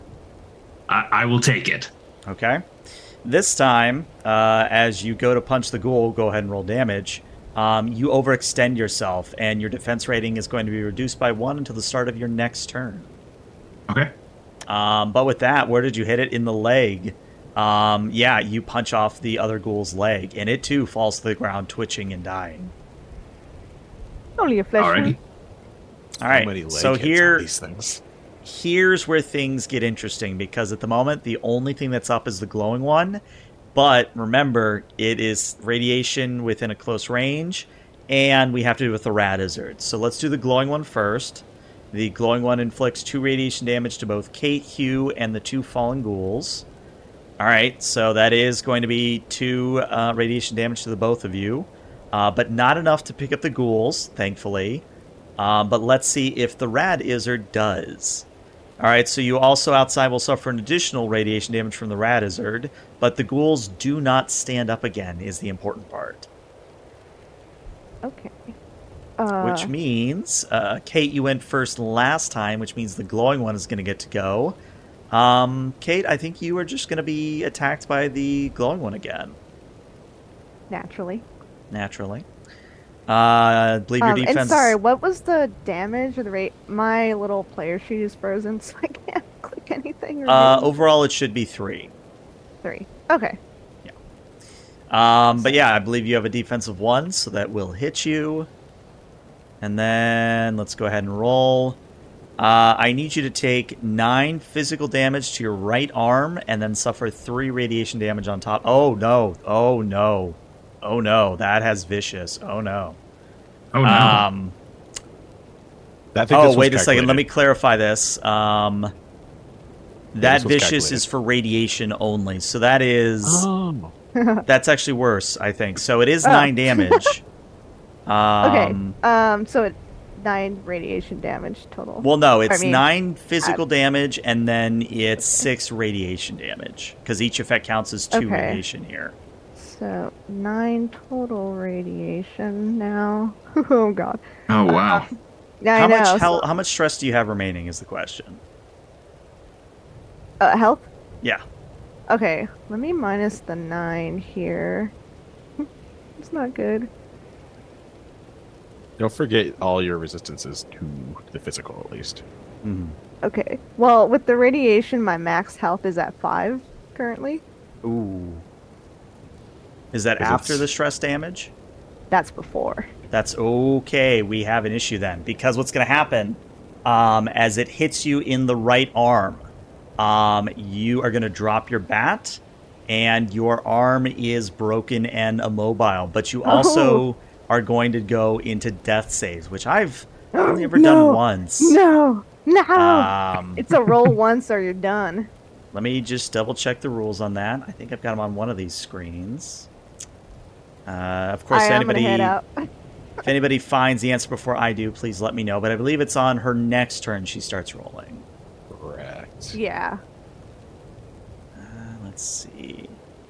I, I will take it. Okay. This time, uh, as you go to punch the ghoul, go ahead and roll damage. Um, you overextend yourself, and your defense rating is going to be reduced by one until the start of your next turn. Okay. Um, but with that, where did you hit it? In the leg. Um, yeah, you punch off the other ghoul's leg, and it too falls to the ground, twitching and dying. Only a flesh Alrighty. wound. All right, many leg so hits on here, these things. here's where things get interesting, because at the moment, the only thing that's up is the glowing one. But remember, it is radiation within a close range, and we have to do with the Radizard. So let's do the glowing one first. The glowing one inflicts two radiation damage to both Kate, Hugh, and the two fallen ghouls. All right, so that is going to be two uh, radiation damage to the both of you, uh, but not enough to pick up the ghouls, thankfully. Um, but let's see if the Radizard does. All right, so you also outside will suffer an additional radiation damage from the Radizard, but the ghouls do not stand up again, is the important part. Okay. Uh, Which means, uh, Kate, you went first last time, which means the glowing one is going to get to go. Um, Kate, I think you are just going to be attacked by the glowing one again. naturally. Naturally. Uh, I believe your Um, defense... and sorry, what was the damage or the rate? My little player sheet is frozen, so I can't click anything. Or Uh, do overall, it should be three. three. Okay. Um, but yeah, I believe you have a defensive one, so that will hit you. And then let's go ahead and roll. Uh, I need you to take nine physical damage to your right arm and then suffer three radiation damage on top. Oh, no. Oh, no. Oh, no. That has vicious. Oh, no. Oh no. Um, I think this oh, was wait a second. Let me calculated. clarify this. Um, that this was vicious calculated. is for radiation only. So that is... Oh. That's actually worse, I think. So it is Oh. nine damage. Okay. Um, Um. So it nine radiation damage total. Well, no, it's I mean, nine physical damage, and then it's six radiation damage, because each effect counts as two Okay. radiation here. So nine total radiation now. Oh god. Oh wow. Yeah, How I know. much so- hel- how much stress do you have remaining is the question. uh, health. Yeah. Okay. Let me minus the nine here. It's not good. Don't forget all your resistances to the physical, at least. Mhm. Okay. Well, with the radiation, my max health is at five currently. Ooh. Is that Is after it's- the stress damage? That's before. That's okay. We have an issue then, because what's going to happen um, as it hits you in the right arm, um, you are going to drop your bat, and your arm is broken and immobile. But you also Oh. are going to go into death saves, which I've only ever No. done once. No. No. Um, It's a roll once or you're done. let me just double check the rules on that. I think I've got them on one of these screens. Uh, of course, I am gonna anybody. head out. If anybody finds the answer before I do, please let me know. But I believe it's on her next turn she starts rolling. Correct. Yeah. Uh, let's see.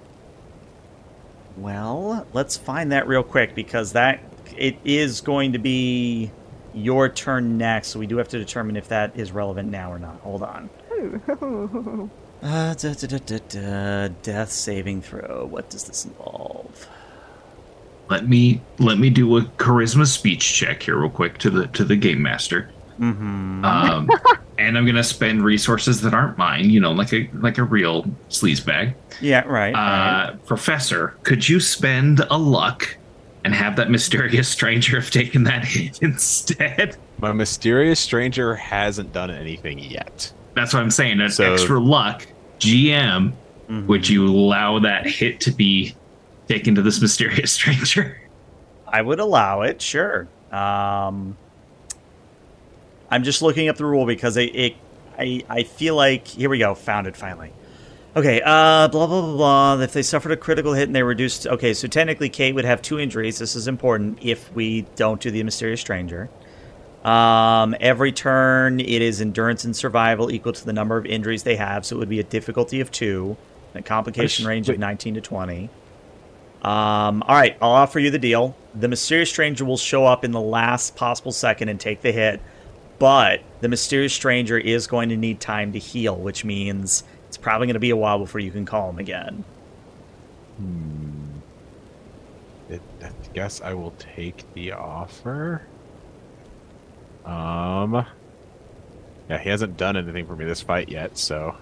Well, let's find that real quick, because that it is going to be your turn next. So we do have to determine if that is relevant now or not. Hold on. Ooh. Uh, da, da, da, da, da. Death saving throw. What does this involve? Let me let me do a charisma speech check here real quick to the to the game master. Mm-hmm. Um, and I'm gonna spend resources that aren't mine, you know, like a like a real sleazebag. Yeah, right. right. Uh, Professor, could you spend a luck and have that mysterious stranger have taken that hit instead? My mysterious stranger hasn't done anything yet. That's what I'm saying. An So- extra luck. G M, Mhm. would you allow that hit to be taken to this mysterious stranger? I would allow it, sure. Um, I'm just looking up the rule because it, it I, I feel like here we go, found it finally. Okay, uh, blah blah blah blah. If they suffered a critical hit and they reduced, okay, so technically Kate would have two injuries. This is important if we don't do the mysterious stranger. Um, every turn, it is endurance and survival equal to the number of injuries they have, so it would be a difficulty of two, a complication range of nineteen to twenty. Um, all right, I'll offer you the deal. The Mysterious Stranger will show up in the last possible second and take the hit, but the Mysterious Stranger is going to need time to heal, which means it's probably going to be a while before you can call him again. Hmm. It, I guess I will take the offer. Um. Yeah, he hasn't done anything for me this fight yet, so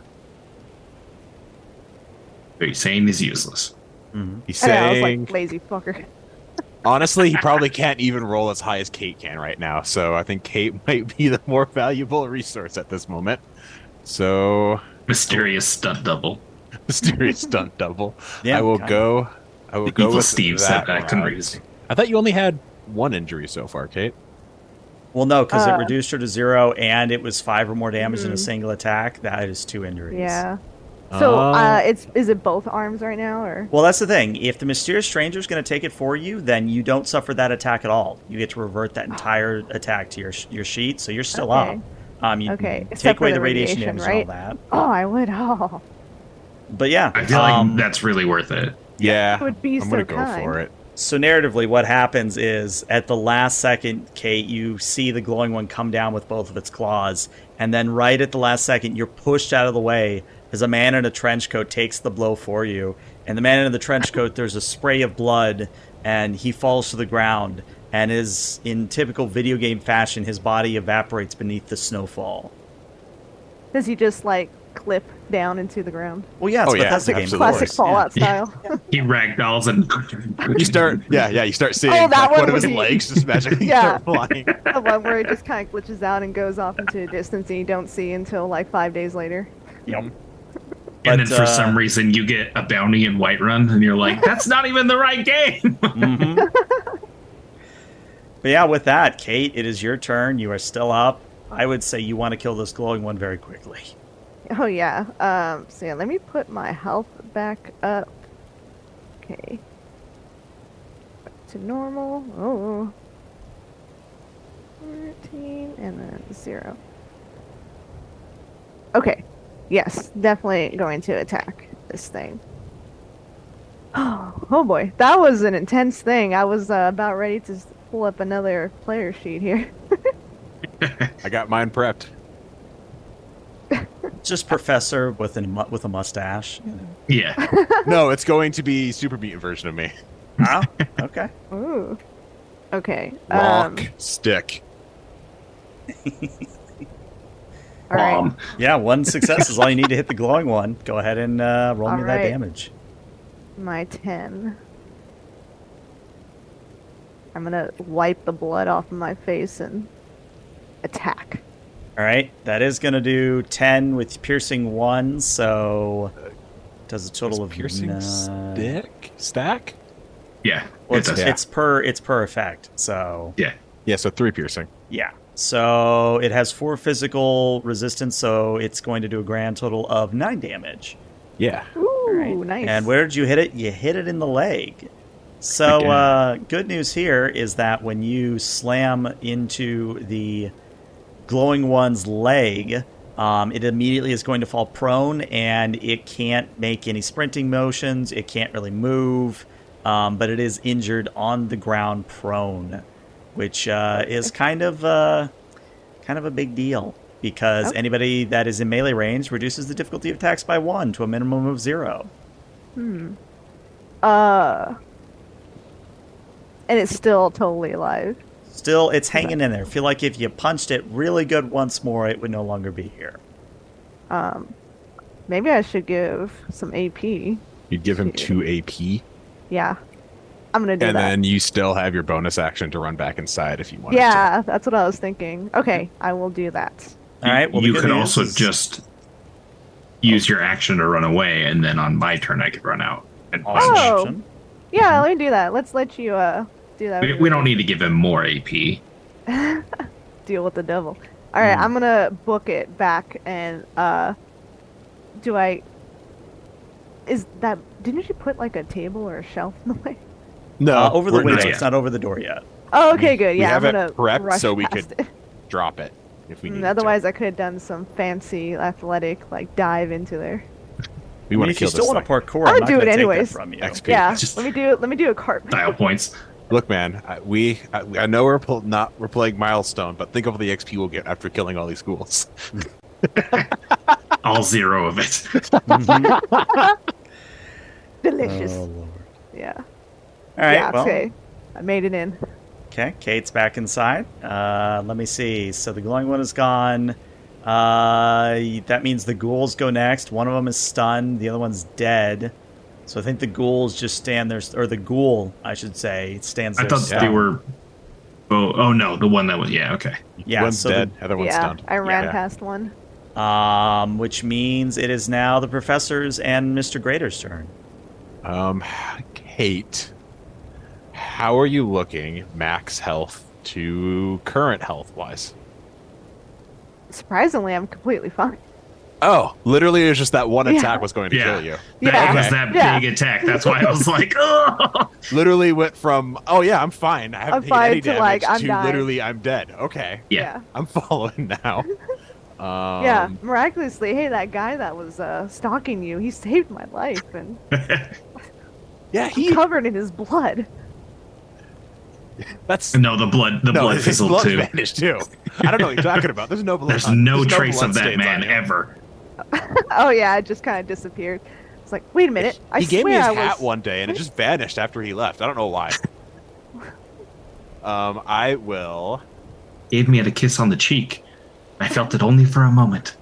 Are you saying he's useless? Mm-hmm. he's I know, I was saying. like, lazy fucker. Honestly, he probably can't even roll as high as Kate can right now, so I think Kate might be the more valuable resource at this moment. So, Mysterious stunt double. mysterious stunt double. Yeah, I will kinda. go. I will The go evil with Steve that said that couldn't route. raise. I thought you only had one injury so far, Kate. Well, no, because it Uh, reduced her to zero, and it was five or more damage in a Mhm. single attack. That is two injuries. Yeah. So, Oh. uh, it's is it both arms right now, or? Well, that's the thing. If the Mysterious Stranger is going to take it for you, then you don't suffer that attack at all. You get to revert that entire attack to your your sheet, so you're still Okay. up. Um, you Okay, take except for away the the radiation, radiation, damage right? and all that. Oh, I would. Oh, But yeah, I feel um, like that's really worth it. Yeah, It would be I'm so gonna go kind. for it. So narratively, what happens is at the last second, Kate, you see the glowing one come down with both of its claws, and then right at the last second, you're pushed out of the way as a man in a trench coat takes the blow for you. And the man in the trench coat, there's a spray of blood, and he falls to the ground. And is in typical video game fashion, his body evaporates beneath the snowfall. does he just like clip down into the ground? Well, yeah, it's Oh, yeah, Bethesda game. absolutely. of Classic course, Fallout yeah. style. He ragdolls and You start, yeah, yeah. You start seeing Oh, that like, one one of would his be- legs just magically Yeah. start flying. The one where it just kind of glitches out and goes off into a distance, and you don't see until like five days later. Yep. and But, then for uh, some reason you get a bounty in Whiterun, and you're like, that's not even the right game. hmm But yeah, with that, Kate, it is your turn. You are still up. I would say you want to kill this glowing one very quickly. Oh yeah. Um. So yeah, let me put my health back up. Okay. Back to normal. Oh. thirteen and then zero. Okay. Yes, definitely going to attack this thing. Oh, oh boy, that was an intense thing. I was uh, about ready to s- pull up another player sheet here. I got mine prepped. Just professor with a mu- with a mustache. Yeah. No, it's going to be super mutant version of me. Oh, okay. Ooh. Okay. Rock Um, stick. all right. Um, Yeah, one success is all you need to hit the glowing one. Go ahead and uh, roll me All that right. damage. My ten. I'm gonna wipe the blood off of my face and attack. All right, that is going to do ten with piercing one, so does a total of piercing nine. stick stack. yeah. Well, it it's, does. yeah. it's per it's per effect, so Yeah. Yeah, so three piercing. yeah. So it has four physical resistance, so it's going to do a grand total of nine damage. Yeah. Ooh, All right. nice. And where did you hit it? You hit it in the leg. So Again. uh, good news here is that when you slam into the glowing one's leg, um, it immediately is going to fall prone, and it can't make any sprinting motions. It can't really move, um, but it is injured on the ground, prone, which uh, is kind of uh, kind of a big deal because Okay. anybody that is in melee range reduces the difficulty of attacks by one to a minimum of zero. Hmm. Uh. And it's still totally alive. Still, it's hanging in there. I feel like if you punched it really good once more, it would no longer be here. Um. Maybe I should give some A P. You'd give him two A P, Yeah. I'm gonna do and that. then you still have your bonus action to run back inside if you want. Yeah, that's what I was thinking. Okay, I will do that. All right. Well, the you good could news also is- just use your action to run away, and then on my turn I could run out. And Awesome punch. Oh. action. Yeah, let me do that. Let's let you uh do that. We, we don't need to give him more A P. Deal with the devil. All right, Mm. I'm gonna book it back and uh do I is that didn't you put like a table or a shelf in the way? No, Uh, over the we're window. not not It's yet. not over the door yet. Oh, okay, good. we Yeah, have I'm it gonna prepped rush so we past could- it. drop it if we need. Mm, otherwise, I could have done some fancy athletic like dive into there. We I want mean, to if you kill still this want to thing. parkour, I I'm would not do gonna it take that anyways. from you. X P. Yeah, Just- let me do it. Let me do a cart. Style points. Look, man, I, we I, I know we're pl- not we're playing Milestone, but think of the X P we'll get after killing all these ghouls. All zero of it. Mhm. Delicious. Oh, Lord. Yeah. All right, yeah. well, Okay. I made it in. okay, Kate's back inside. Uh, let me see. So the glowing one is gone. Uh, that means the ghouls go next. One of them is stunned. The other one's dead. So I think the ghouls just stand there, or the ghoul, I should say, stands I there. thought stunned. they were. Oh, oh no, the one that was. Yeah, okay. Yeah, one's so the- dead, other one's yeah, stunned. I ran Yeah. past one. Um, which means it is now the professor's and Mister Grader's turn. Um, Kate, how are you looking max health to current health wise? Surprisingly, I'm completely fine. Oh, literally, it was just that one Yeah. attack was going to Yeah. kill you. That Yeah. was Okay. that Yeah. big attack. That's why I was like, oh. Literally went from oh yeah, I'm fine. I haven't I'm taken fine any to, damage like, I'm to dying. literally I'm dead. Okay, Yeah. I'm following now. Um, yeah. Miraculously, hey, that guy that was uh, stalking you, he saved my life, and yeah, I'm he. covered in his blood. That's No, the blood, the no, blood his fizzled blood too. vanished too. I don't know what you're talking about. There's no blood. There's on- no there's trace blood of that stains man on him. ever. Oh yeah, it just kind of disappeared. It's like, wait a minute. I he gave me swear his I hat was... one day and it just vanished after he left. I don't know why. um, I will. Gave me a kiss on the cheek. I felt it only for a moment.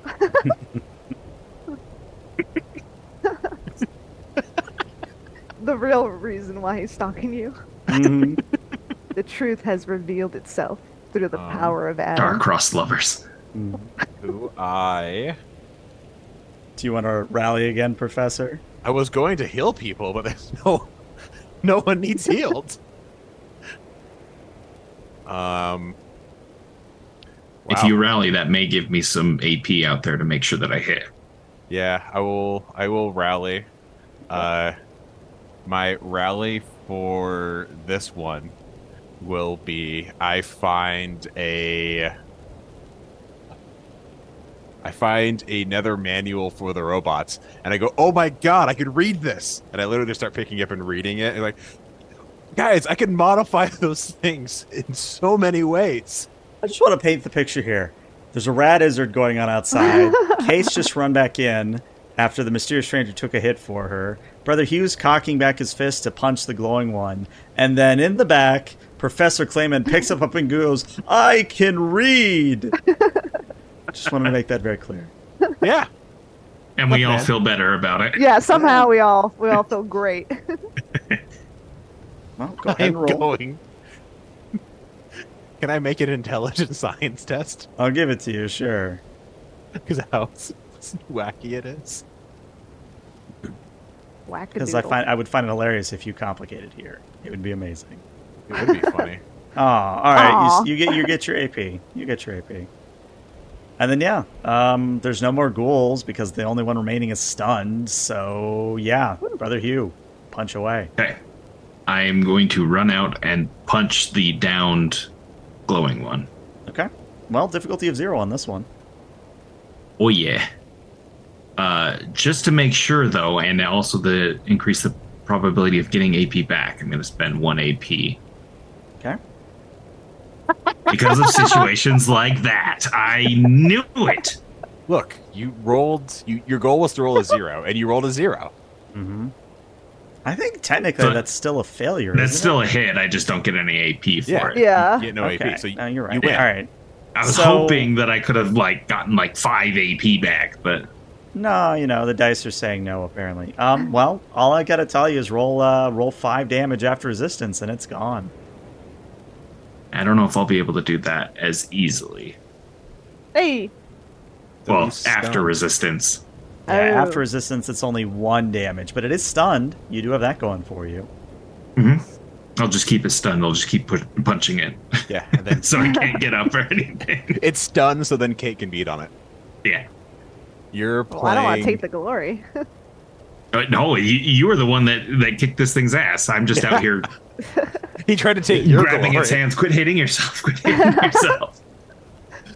The real reason why he's stalking you. Mhm. The truth has revealed itself through the Um, power of Adam. Star-crossed lovers. Mhm. Who I. Do you want to rally again, Professor? I was going to heal people, but there's no. No one needs healed. um. If wow. you rally, that may give me some A P out there to make sure that I hit. Yeah, I will. I will rally. Uh, my rally for this one will be: I find a. I find a nether manual for the robots, and I go, "Oh my god, I could read this!" And I literally just start picking up and reading it, and like, guys, I can modify those things in so many ways. I just want to paint the picture here. There's a rat izzard going on outside. Case just run back in after the mysterious stranger took a hit for her. Brother Hugh's cocking back his fist to punch the glowing one. And then in the back, Professor Clayman picks up up and goes, I can read! Just wanted to make that very clear. Yeah, And we Look, all man. feel better about it. Yeah, somehow we all we all feel great. Well, go ahead I'm and roll. going. Can I make an intelligence science test? I'll give it to you, sure. Because how wacky it is. Because I find I would find it hilarious if you complicated here. It would be amazing. It would be funny. Oh, all right. You, Aw. s- you get you get your A P. You get your A P. And then yeah, um, there's no more ghouls because the only one remaining is stunned. So yeah, Brother Hugh, punch away. Okay. I am going to run out and punch the downed glowing one. Okay. Well, difficulty of zero on this one. Oh yeah. Uh, just to make sure though, and also to increase the probability of getting A P back, I'm going to spend one A P. Okay. Because of situations like that. I knew it. Look, you rolled. You, your goal was to roll a zero, and you rolled a zero. Mm-hmm. I think technically So- that's still a failure. That's isn't still a hit. I just don't get any A P for Yeah. it. Yeah. You get no it? Okay. A P, so you, no, you're right. you win. All right. I was So- hoping that I could have like gotten like five A P back, but No, you know the dice are saying no. Apparently. Um. Well, all I gotta tell you is roll uh, roll five damage after resistance, and it's gone. I don't know if I'll be able to do that as easily. Hey. So well, he's after stunned. resistance. Yeah, Oh. after resistance, it's only one damage, but it is stunned. You do have that going for you. hmm I'll just keep it stunned. I'll just keep pu- punching it, Yeah, and then so I can't get up or anything. it's stunned, so then Kate can beat on it. Yeah. You're Well, playing. I don't want to take the glory. Uh, no, you, you were the one that, that kicked this thing's ass. I'm just out here He tried to take your grabbing glory. its hands. Quit hitting yourself. Quit hitting yourself.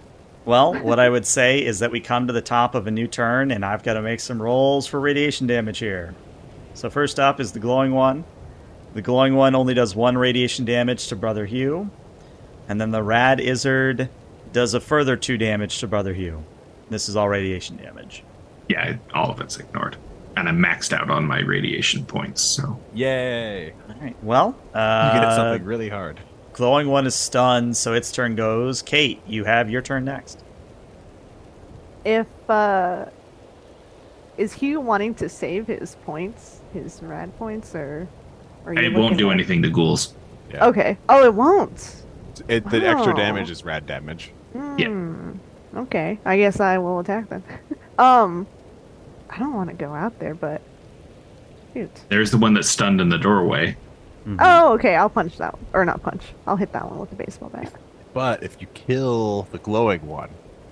Well, what I would say is that we come to the top of a new turn, and I've got to make some rolls for radiation damage here. So first up is the glowing one. The glowing one only does one radiation damage to Brother Hugh. And then the rad izzard does a further two damage to Brother Hugh. This is all radiation damage. Yeah, all of it's ignored. And I'm maxed out on my radiation points, so... Yay! All right. Well, uh, You get at something really hard. glowing one is stunned, so its turn goes. Kate, you have your turn next. If uh, is Hugh wanting to save his points, his rad points, or? or are you It won't looking do at- anything to ghouls. Yeah. Okay. Oh, it won't. It, the extra Oh. damage is rad damage. Hmm. Okay. I guess I will attack then. um, I don't want to go out there, but shoot. There's the one that's stunned in the doorway. Mhm. Oh, okay. I'll punch that one, or not punch. I'll hit that one with the baseball bat. But if you kill the glowing one,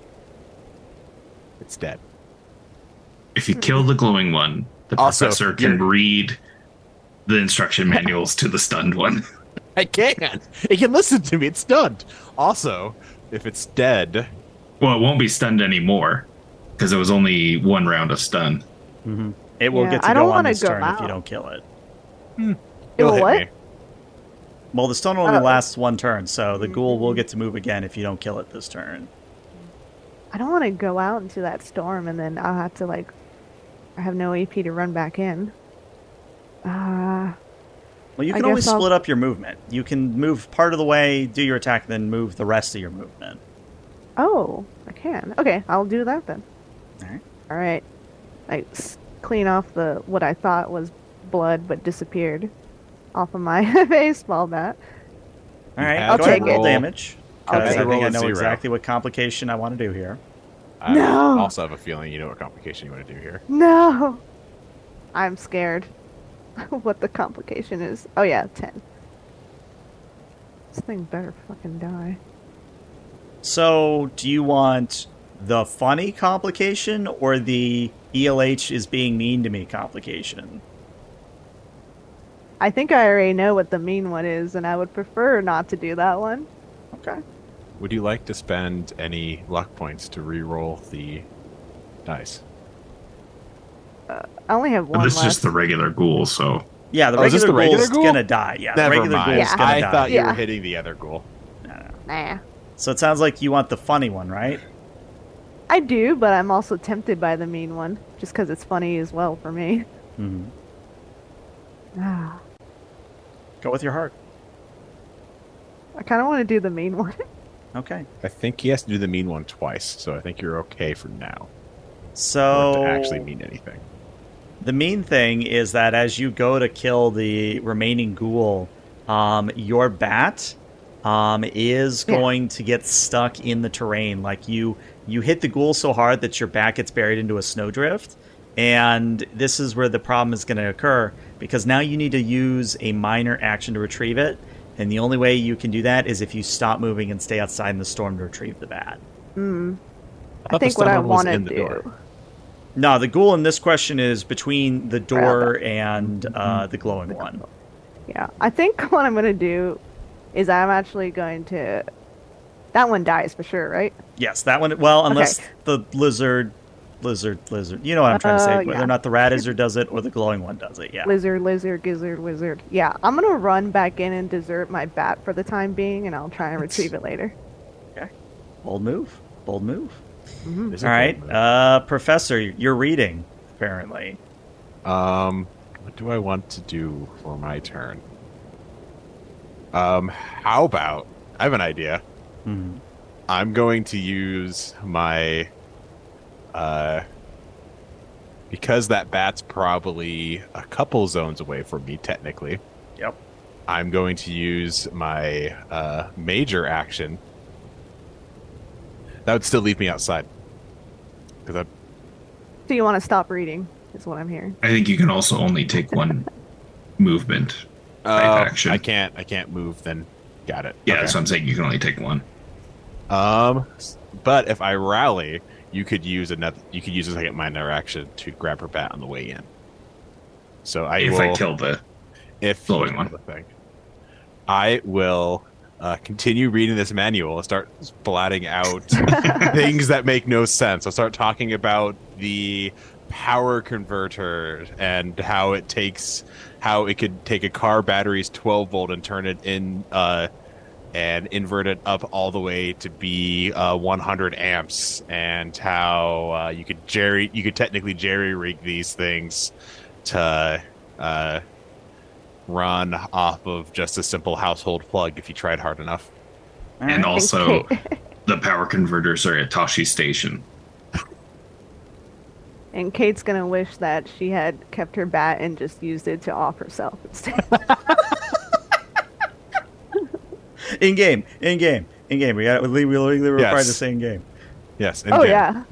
it's dead. If you kill the glowing one, the Also, professor can you're- read the instruction manuals to the stunned one. I can. It can listen to me. It's stunned. Also, if it's dead, Well, it won't be stunned anymore because it was only one round of stun. Mm-hmm. It will Yeah, get to I don't go on wanna this go turn if you out. don't kill it. It it'll will hit what? me. Well, the stun only Oh. lasts one turn, so the ghoul will get to move again if you don't kill it this turn. I don't want to go out into that storm and then I'll have to like, I have no A P to run back in. Uh, Well, you I can always guess I'll- split up your movement. You can move part of the way, do your attack, then move the rest of your movement. oh, I can. Okay, I'll do that then. All right. All right. I s- clean off the what I thought was blood but disappeared off of my baseball bat. All right, have go to ahead and roll roll- damage. I'll Because take I it. think I Roll a know zero. exactly what complication I want to do here. I No. also have a feeling you know what complication you want to do here. No, I'm scared. What the complication is? Oh yeah, ten. This thing better fucking die. So, do you want the funny complication or the E L H is being mean to me complication? I think I already know what the mean one is, and I would prefer not to do that one. Okay. Would you like to spend any luck points to re-roll the dice? I only have But one this is left. just the regular ghoul, so Yeah, the Oh, is this regular the regular ghoul's ghoul? gonna die. Yeah, the Never regular mind. ghoul's Yeah. gonna I die. thought you Yeah. were hitting the other ghoul. No, no. Nah. So it sounds like you want the funny one, right? I do, but I'm also tempted by the mean one, just because it's funny as well for me. Mm-hmm. Ah, Go with your heart. I kind of want to do the mean one. Okay. I think he has to do the mean one twice, so I think you're okay for now. So For it to actually mean anything. the mean thing is that as you go to kill the remaining ghoul, um, your bat um, is Yeah. going to get stuck in the terrain. Like you, you hit the ghoul so hard that your bat gets buried into a snowdrift, and this is where the problem is going to occur because now you need to use a minor action to retrieve it, and the only way you can do that is if you stop moving and stay outside in the storm to retrieve the bat. Mm. I thought the think what I stun one was want to in the door. do. No, the ghoul in this question is between the door and uh, the glowing one. Yeah, I think what I'm gonna do is I'm actually going to. That one dies for sure, right? Yes, that one. Well, unless Okay. the lizard, lizard, lizard. You know what I'm trying to say. Uh, Whether yeah. or not the rat lizard does it or the glowing one does it. Yeah. Lizard, lizard, gizzard, wizard. Yeah, I'm gonna run back in and desert my bat for the time being, and I'll try and retrieve it later. Bold move. Bold move. Mhm. Is it All right, bold? uh, Professor, you're reading apparently. Um, what do I want to do for my turn? Um, how about I have an idea. Mhm. I'm going to use my uh because that bat's probably a couple zones away from me technically. Yep. I'm going to use my uh major action. That would still leave me outside. Cuz I So you want to stop reading? Is what I'm hearing. I think you can also only take one movement. Type uh, action. I can't I can't move then. Got it. Yeah, Okay. so I'm saying you can only take one. Um, but if I rally, you could use another. You could use a second minor action to grab her bat on the way in. So I if will, I kill the if glowing you one. kill the thing, I will uh, continue reading this manual and start splatting out things that make no sense. I'll start talking about the power converter and how it takes, how it could take a car battery's twelve volt and turn it in, uh, and invert it up all the way to be uh, one hundred amps, and how uh, you could jerry, you could technically jerry rig these things to uh, run off of just a simple household plug if you tried hard enough. And also, Okay. the power converters are at Toshi Station. And Kate's gonna wish that she had kept her bat and just used it to off herself instead. In game, in game, in game. We got we legally required Yes. to say in game. Yes. Oh in-game. yeah.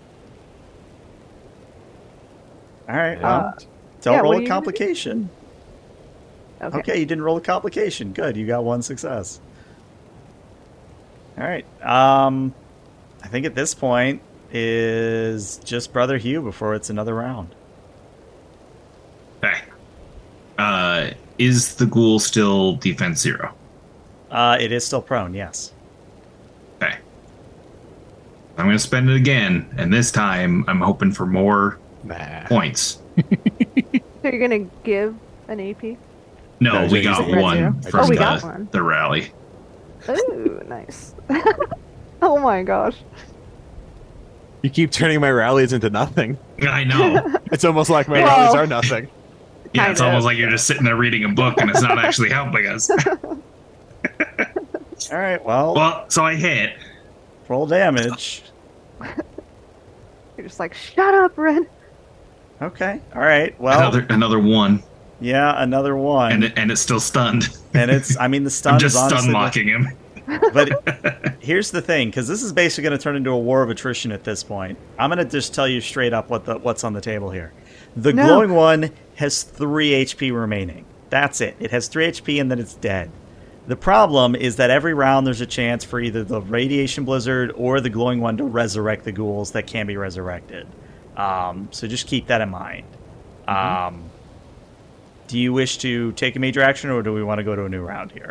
All right. Yeah. Well, Uh, don't yeah, roll what a are you gonna do? complication. Okay. Okay, you didn't roll a complication. Good, you got one success. All right. Um, I think at this point is just Brother Hugh before it's another round. Okay. Uh, is the ghoul still defense zero? Uh, it is still prone. Yes. Okay. I'm going to spend it again, and this time I'm hoping for more Nah. points. So you're gonna give an A P? No, No, we you got said red one zero. from Oh, we the, got one. the rally. Ooh, nice. Oh my gosh. You keep turning my rallies into nothing. I know. It's almost like my Well- rallies are nothing. Yeah, it's Kind of. almost like you're just sitting there reading a book and it's not actually helping us. All right. Well, Well, so I hit. roll damage. You're just like, shut up, Ren. Okay. All right. Well, Another another one, yeah, another one, and it, and it's still stunned. and it's. I mean, the stun I'm is just honestly. stun locking him. But here's the thing, because this is basically going to turn into a war of attrition at this point. I'm going to just tell you straight up what the what's on the table here. The No. glowing one has three H P remaining. That's it. It has three H P and then it's dead. The problem is that every round there's a chance for either the radiation blizzard or the glowing one to resurrect the ghouls that can be resurrected. Um, so just keep that in mind. Um, do you wish to take a major action, or do we want to go to a new round here?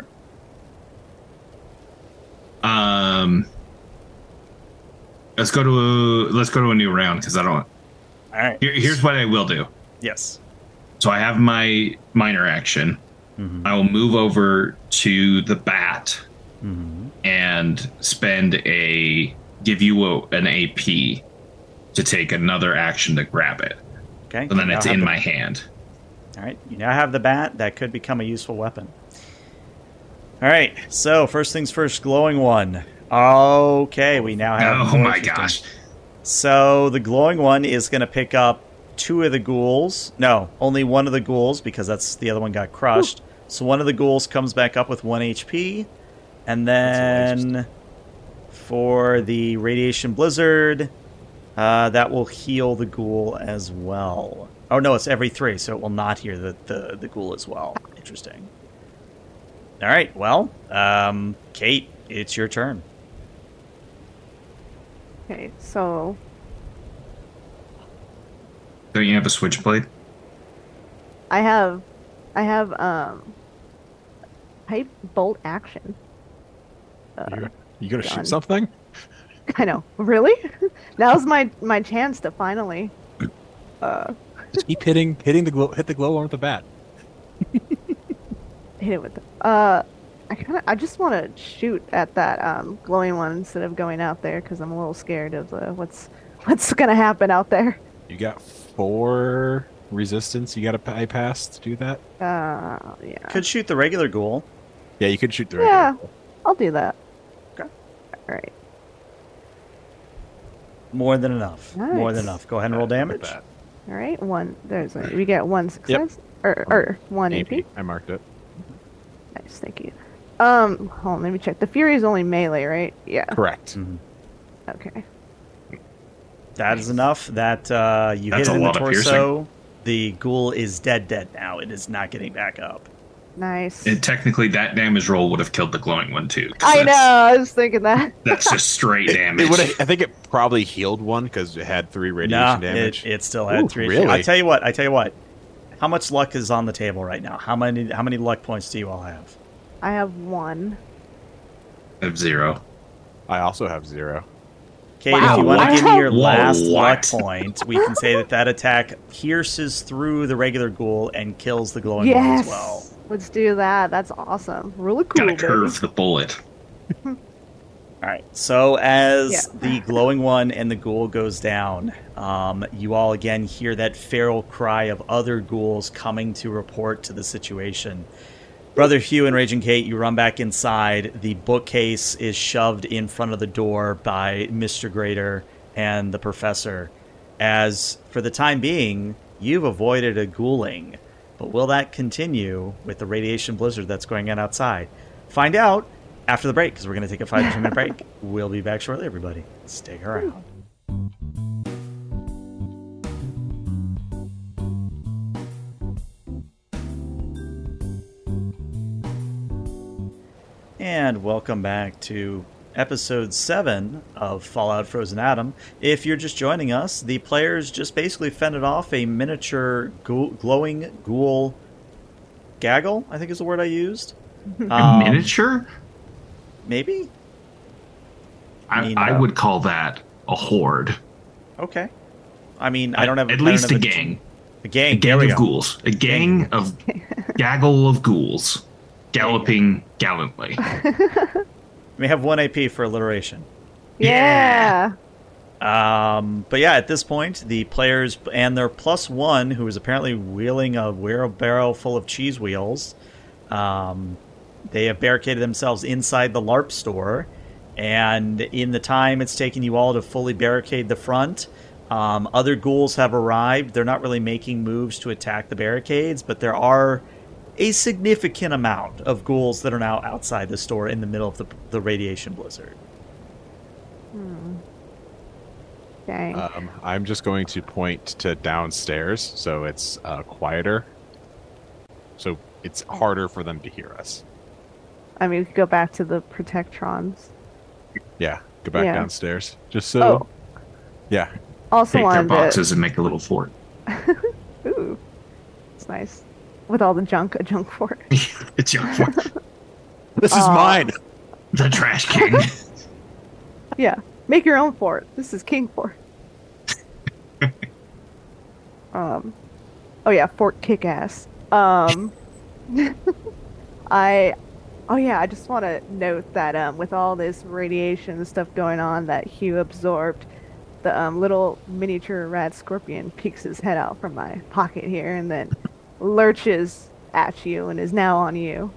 Um, let's go to a, let's go to a new round because I don't. All right. Here, here's what I will do. Yes. So I have my minor action. Mm-hmm. I will move over to the bat Mm-hmm. and spend a give you a, an A P to take another action to grab it, Okay. and then You now it's have in the- my hand. All right, you now have the bat. That could become a useful weapon. All right, so first things first, glowing one. Okay, we now have... Oh more my interesting- gosh! So the glowing one is going to pick up two of the ghouls. No, only one of the ghouls, because that's the other one got crushed. So one of the ghouls comes back up with one H P. And then for the radiation blizzard, uh, that will heal the ghoul as well. Oh no, it's every three, so it will not heal the, the, the ghoul as well. Interesting. All right, well, um, Kate, it's your turn. Okay, so Don't you have a switchblade? I have, I have um, pipe bolt action. Uh, You gonna Done. shoot something? I know. Really? Now's my my chance to finally. Uh, Just keep hitting, hitting the glow, hit the glow one with the bat. hit it with the. Uh, I kind of. I just want to shoot at that um glowing one instead of going out there because I'm a little scared of the what's what's gonna happen out there. You got four resistance. You got to bypass to do that. Uh, yeah. Could shoot the regular ghoul. Yeah, you could shoot the Yeah. regular. I'll do that. Okay. All right. More than enough. More than Nice. enough. Go ahead and roll damage. Bat. All right. One. There's a, we get one success or or one A P. I marked it. Nice. Thank you. Um. Hold on. Let me check. The Fury is only melee, right? Yeah. Correct. Mhm. Okay. That is enough. That uh, you That's hit it a in the lot of piercing. torso. The ghoul is dead, dead now. It is not getting back up. Nice. And technically, that damage roll would have killed the glowing one too. 'cause I know. that's- I was thinking that. That's just straight damage. It would. I think it probably healed one because it had three radiation Nah, damage. it, it still had Ooh, three. really? I tell you what. I tell you what. How much luck is on the table right now? How many? How many luck points do you all have? I have one. I have zero. I also have zero. Kate, Wow. if you want to give me your Whoa, last luck what? point, we can say that that attack pierces through the regular ghoul and kills the glowing one Yes. as well. Let's do that. That's awesome. Really cool. Gotta curve baby. the bullet. All right. So as Yeah. the glowing one and the ghoul goes down, um, you all again hear that feral cry of other ghouls coming to report to the situation. Brother Hugh and Raging Kate, you run back inside. The bookcase is shoved in front of the door by Mister Grader and the professor. As for the time being, you've avoided a ghouling. But will that continue with the radiation blizzard that's going on outside? Find out after the break, because we're going to take a five to ten minute break. We'll be back shortly, everybody. Stick around. And welcome back to episode seven of Fallout Frozen Atom. If you're just joining us, the players just basically fended off a miniature ghoul, glowing ghoul gaggle, I think is the word I used. A Um, miniature? Maybe? I, mean, I uh, would call that a horde. Okay. I mean, I don't have... At I don't least have a gang. A gang, A there gang we of go. ghouls. A gang of gaggle of ghouls galloping gallantly. We have one A P for alliteration. Yeah. Um, but yeah, at this point, the players and their plus one, who is apparently wheeling a wheelbarrow full of cheese wheels, um, they have barricaded themselves inside the LARP store. And in the time it's taken you all to fully barricade the front, um, other ghouls have arrived. They're not really making moves to attack the barricades, but there are a significant amount of ghouls that are now outside the store in the middle of the, the radiation blizzard. Dang. Um, I'm just going to point to downstairs so it's uh, quieter. So it's harder for them to hear us. I mean, we could go back to the Protectrons. Yeah, go back Yeah. downstairs. Just so. Oh. Yeah. Also Take their wanted boxes and make a little fort. to... Ooh. It's nice. With all the junk, a junk fort. It's your fort. This is Aw. mine! The Trash King. Yeah. Make your own fort. This is King Fort. um, oh yeah, Fort Kickass. Um, I, oh yeah, I just want to note that um, with all this radiation and stuff going on that Hugh absorbed, the um, little miniature rat scorpion peeks his head out from my pocket here and then lurches at you and is now on you.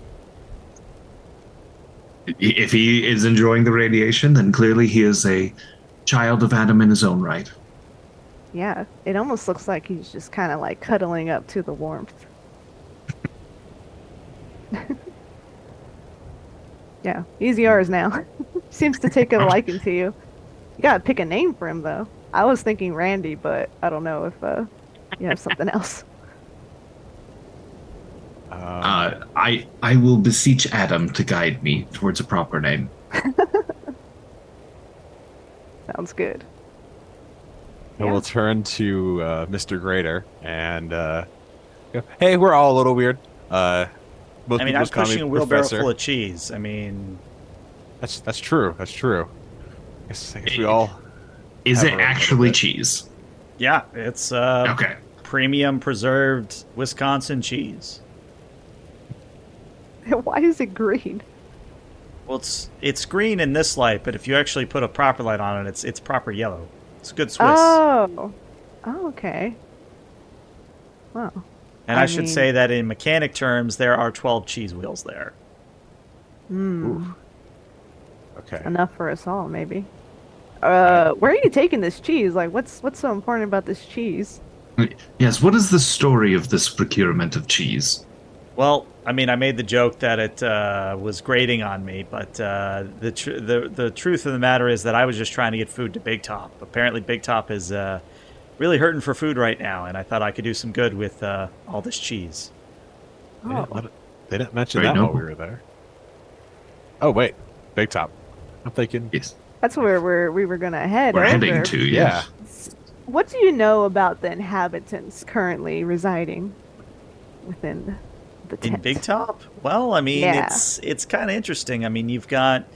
If he is enjoying the radiation, then clearly he is a child of Adam in his own right. Yeah, it almost looks like he's just kind of like cuddling up to the warmth. Yeah, he's yours now. Seems to take a liking to you. You gotta pick a name for him, though. I was thinking Randy, but I don't know if uh, you have something else. Um, Uh, I I will beseech Adam to guide me towards a proper name. Sounds good. I yeah. will turn to uh, Mister Grader and uh, go, hey, we're all a little weird. Uh, most I mean, people I'm just call me pushing a wheelbarrow Professor. full of cheese. I mean, That's that's true. That's true. I guess, I guess we all. Is Have it a little actually bit. cheese? yeah, it's uh, Okay. premium preserved Wisconsin cheese. Why is it green? Well, it's it's green in this light, but if you actually put a proper light on it, it's it's proper yellow. It's good Swiss. Oh. Oh, okay. Wow. and I, I should mean- say that in mechanic terms, there are twelve cheese wheels there. Hmm. Okay. Enough for us all, maybe. Uh, where are you taking this cheese? Like, what's what's so important about this cheese? Yes, what is the story of this procurement of cheese? Well, I mean, I made the joke that it uh, was grating on me, but uh, the, tr- the the truth of the matter is that I was just trying to get food to Big Top. Apparently, Big Top is uh, really hurting for food right now, and I thought I could do some good with uh, all this cheese. They didn't, let it- they didn't mention Very that while noble. we were there. Oh wait, Big Top. I'm thinking. Yes. That's where we're we were gonna head. We're over. heading to, Yeah. yes. What do you know about the inhabitants currently residing within the tent? In Big Top? Well, I mean, Yeah. it's it's kind of interesting. I mean, you've got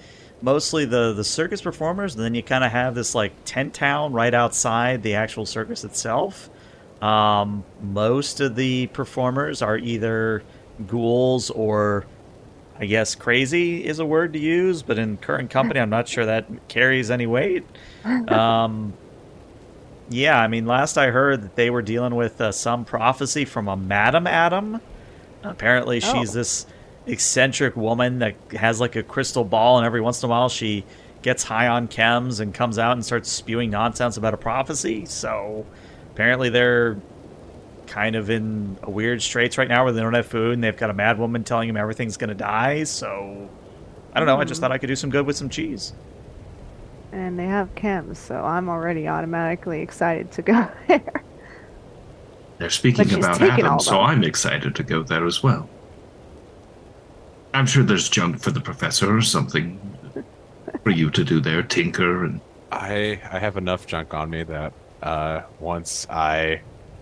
mostly the, the circus performers, and then you kind of have this like tent town right outside the actual circus itself. Um, most of the performers are either ghouls or, I guess, crazy is a word to use, but in current company, I'm not sure that carries any weight. Um, yeah, I mean, last I heard that they were dealing with uh, some prophecy from a Madam Adam. Apparently, she's Oh. this eccentric woman that has like a crystal ball, and every once in a while she gets high on chems and comes out and starts spewing nonsense about a prophecy. So apparently they're kind of in a weird straits right now where they don't have food and they've got a mad woman telling them everything's going to die. So I don't know. I just thought I could do some good with some cheese. And they have chems, so I'm already automatically excited to go there. They're speaking But she's about taken Adam, all so that. I'm excited to go there as well. I'm sure there's junk for the professor or something for you to do there, tinker and I I have enough junk on me that uh, once I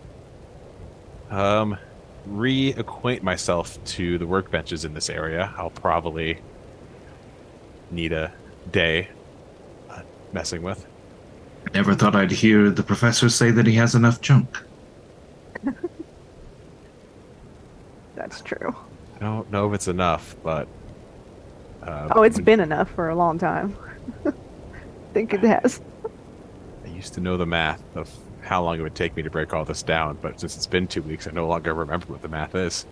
um reacquaint myself to the workbenches in this area, I'll probably need a day uh, messing with. never thought I'd hear the professor say that he has enough junk. That's true. I don't know if it's enough, but uh, Oh, it's when- been enough for a long time. I think it has. I used to know the math of how long it would take me to break all this down, but since it's been two weeks, I no longer remember what the math is.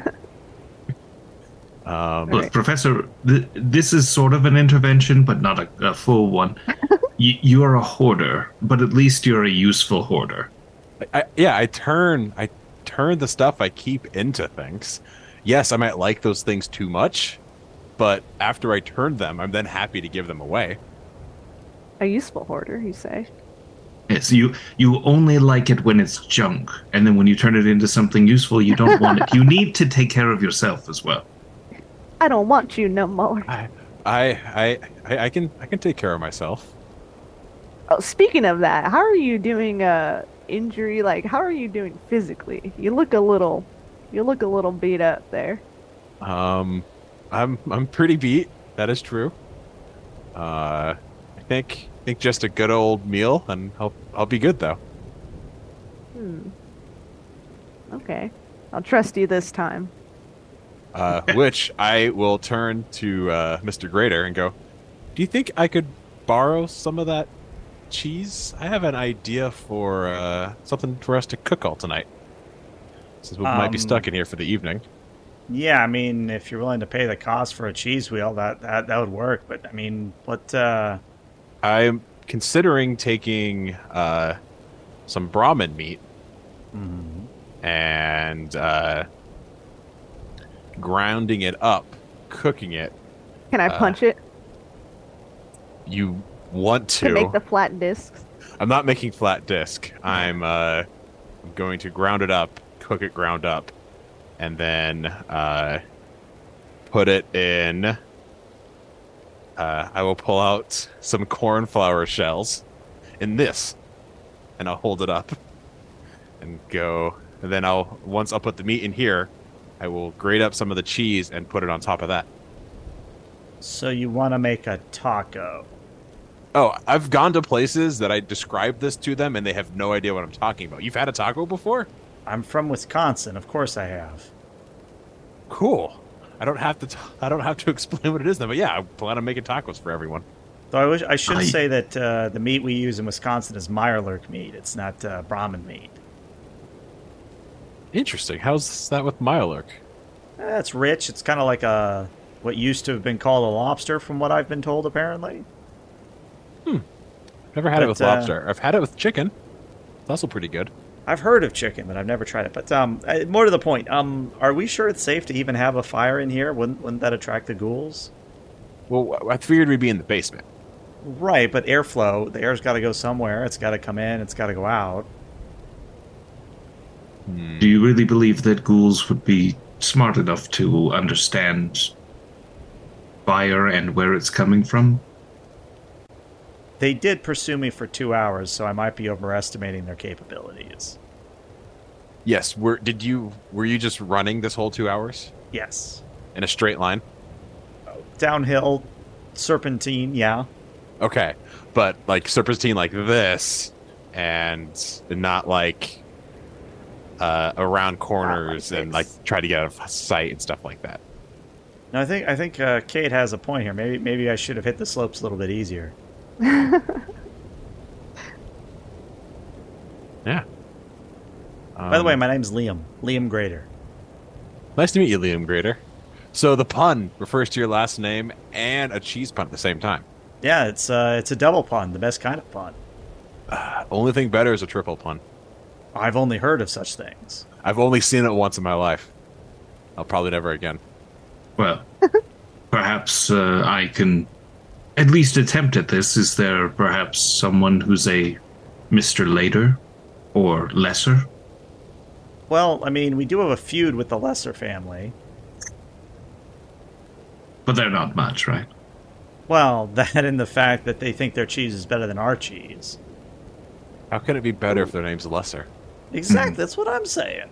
um, Look, Right. Professor, th- this is sort of an intervention, but not a, a full one. y- you are a hoarder, but at least you're a useful hoarder. I, yeah, I turn I turn the stuff I keep into things. Yes, I might like those things too much, but after I turn them, I'm then happy to give them away. A useful hoarder, you say? Yes, you you only like it when it's junk, and then when you turn it into something useful, you don't want it. You need to take care of yourself as well. I don't want you no more. I I I I, I can I can take care of myself. Oh, speaking of that, how are you doing uh injury? Like, how are you doing physically? You look a little, you look a little beat up there. Um, I'm I'm pretty beat. That is true. Uh, I think I think just a good old meal, and I'll I'll be good though. Hmm. Okay. I'll trust you this time. Uh, which I will turn to uh, Mister Grader and go, do you think I could borrow some of that cheese? I have an idea for uh, something for us to cook all tonight, since we might be Um, stuck in here for the evening. Yeah, I mean, if you're willing to pay the cost for a cheese wheel, that that, that would work. But I mean, what? Uh, I'm considering taking uh, some Brahmin meat and uh, grounding it up, cooking it. Can I Uh, punch it You want to to? make the flat discs? I'm not making flat disc. I'm uh, I'm going to ground it up, cook it ground up, and then uh, put it in. Uh, I will pull out some cornflower shells in this, and I'll hold it up and go. And then I'll once I'll put the meat in here, I will grate up some of the cheese and put it on top of that. so you want to make a taco? Oh, I've gone to places that I describe this to them, and they have no idea what I'm talking about. You've had a taco before? I'm from Wisconsin, of course I have. Cool. I don't have to. T- I don't have to explain what it is then. But yeah, I plan on making tacos for everyone. Though I wish I should I- say that uh, the meat we use in Wisconsin is Meyerlurk meat. It's not uh, Brahmin meat. Interesting. How's that with Meyerlurk? Eh, it's rich. It's kind of like a what used to have been called a lobster, from what I've been told. Apparently, Never had it But, with uh, lobster. I've had it with chicken. It's also pretty good. I've heard of chicken, but I've never tried it. But um, uh, more to the point, um, are we sure it's safe to even have a fire in here? Wouldn't wouldn't that attract the ghouls? Well, I figured we'd be in the basement. Right, but airflow, the air's got to go somewhere. It's got to come in. It's got to go out. Do you really believe that ghouls would be smart enough to understand fire and where it's coming from? They did pursue me for two hours, so I might be overestimating their capabilities. Yes. Were did you? Were you just running this whole two hours Yes. in a straight line? Downhill Serpentine, yeah. Okay, but like serpentine like this, and not like uh, around corners like and like this. try to get out of sight and stuff like that. No, I think I think uh, Kate has a point here. Maybe maybe I should have hit the slopes a little bit easier. Yeah. By the way, Um, my name's Liam. Liam Grader. nice to meet you, Liam Grader. So the pun refers to your last name and a cheese pun at the same time. Yeah, it's uh, it's a double pun, the best kind of pun. Only thing better is a triple pun. I've only heard of such things. I've only seen it once in my life. I'll probably never again. Well, perhaps uh, I can at least attempt at this. Is there perhaps someone who's a Mister Later or lesser? Well, I mean, we do have a feud with the Lesser family. But they're not much, right? Well, that and the fact that they think their cheese is better than our cheese. How can it be better if their name's lesser? Exactly, that's what I'm saying.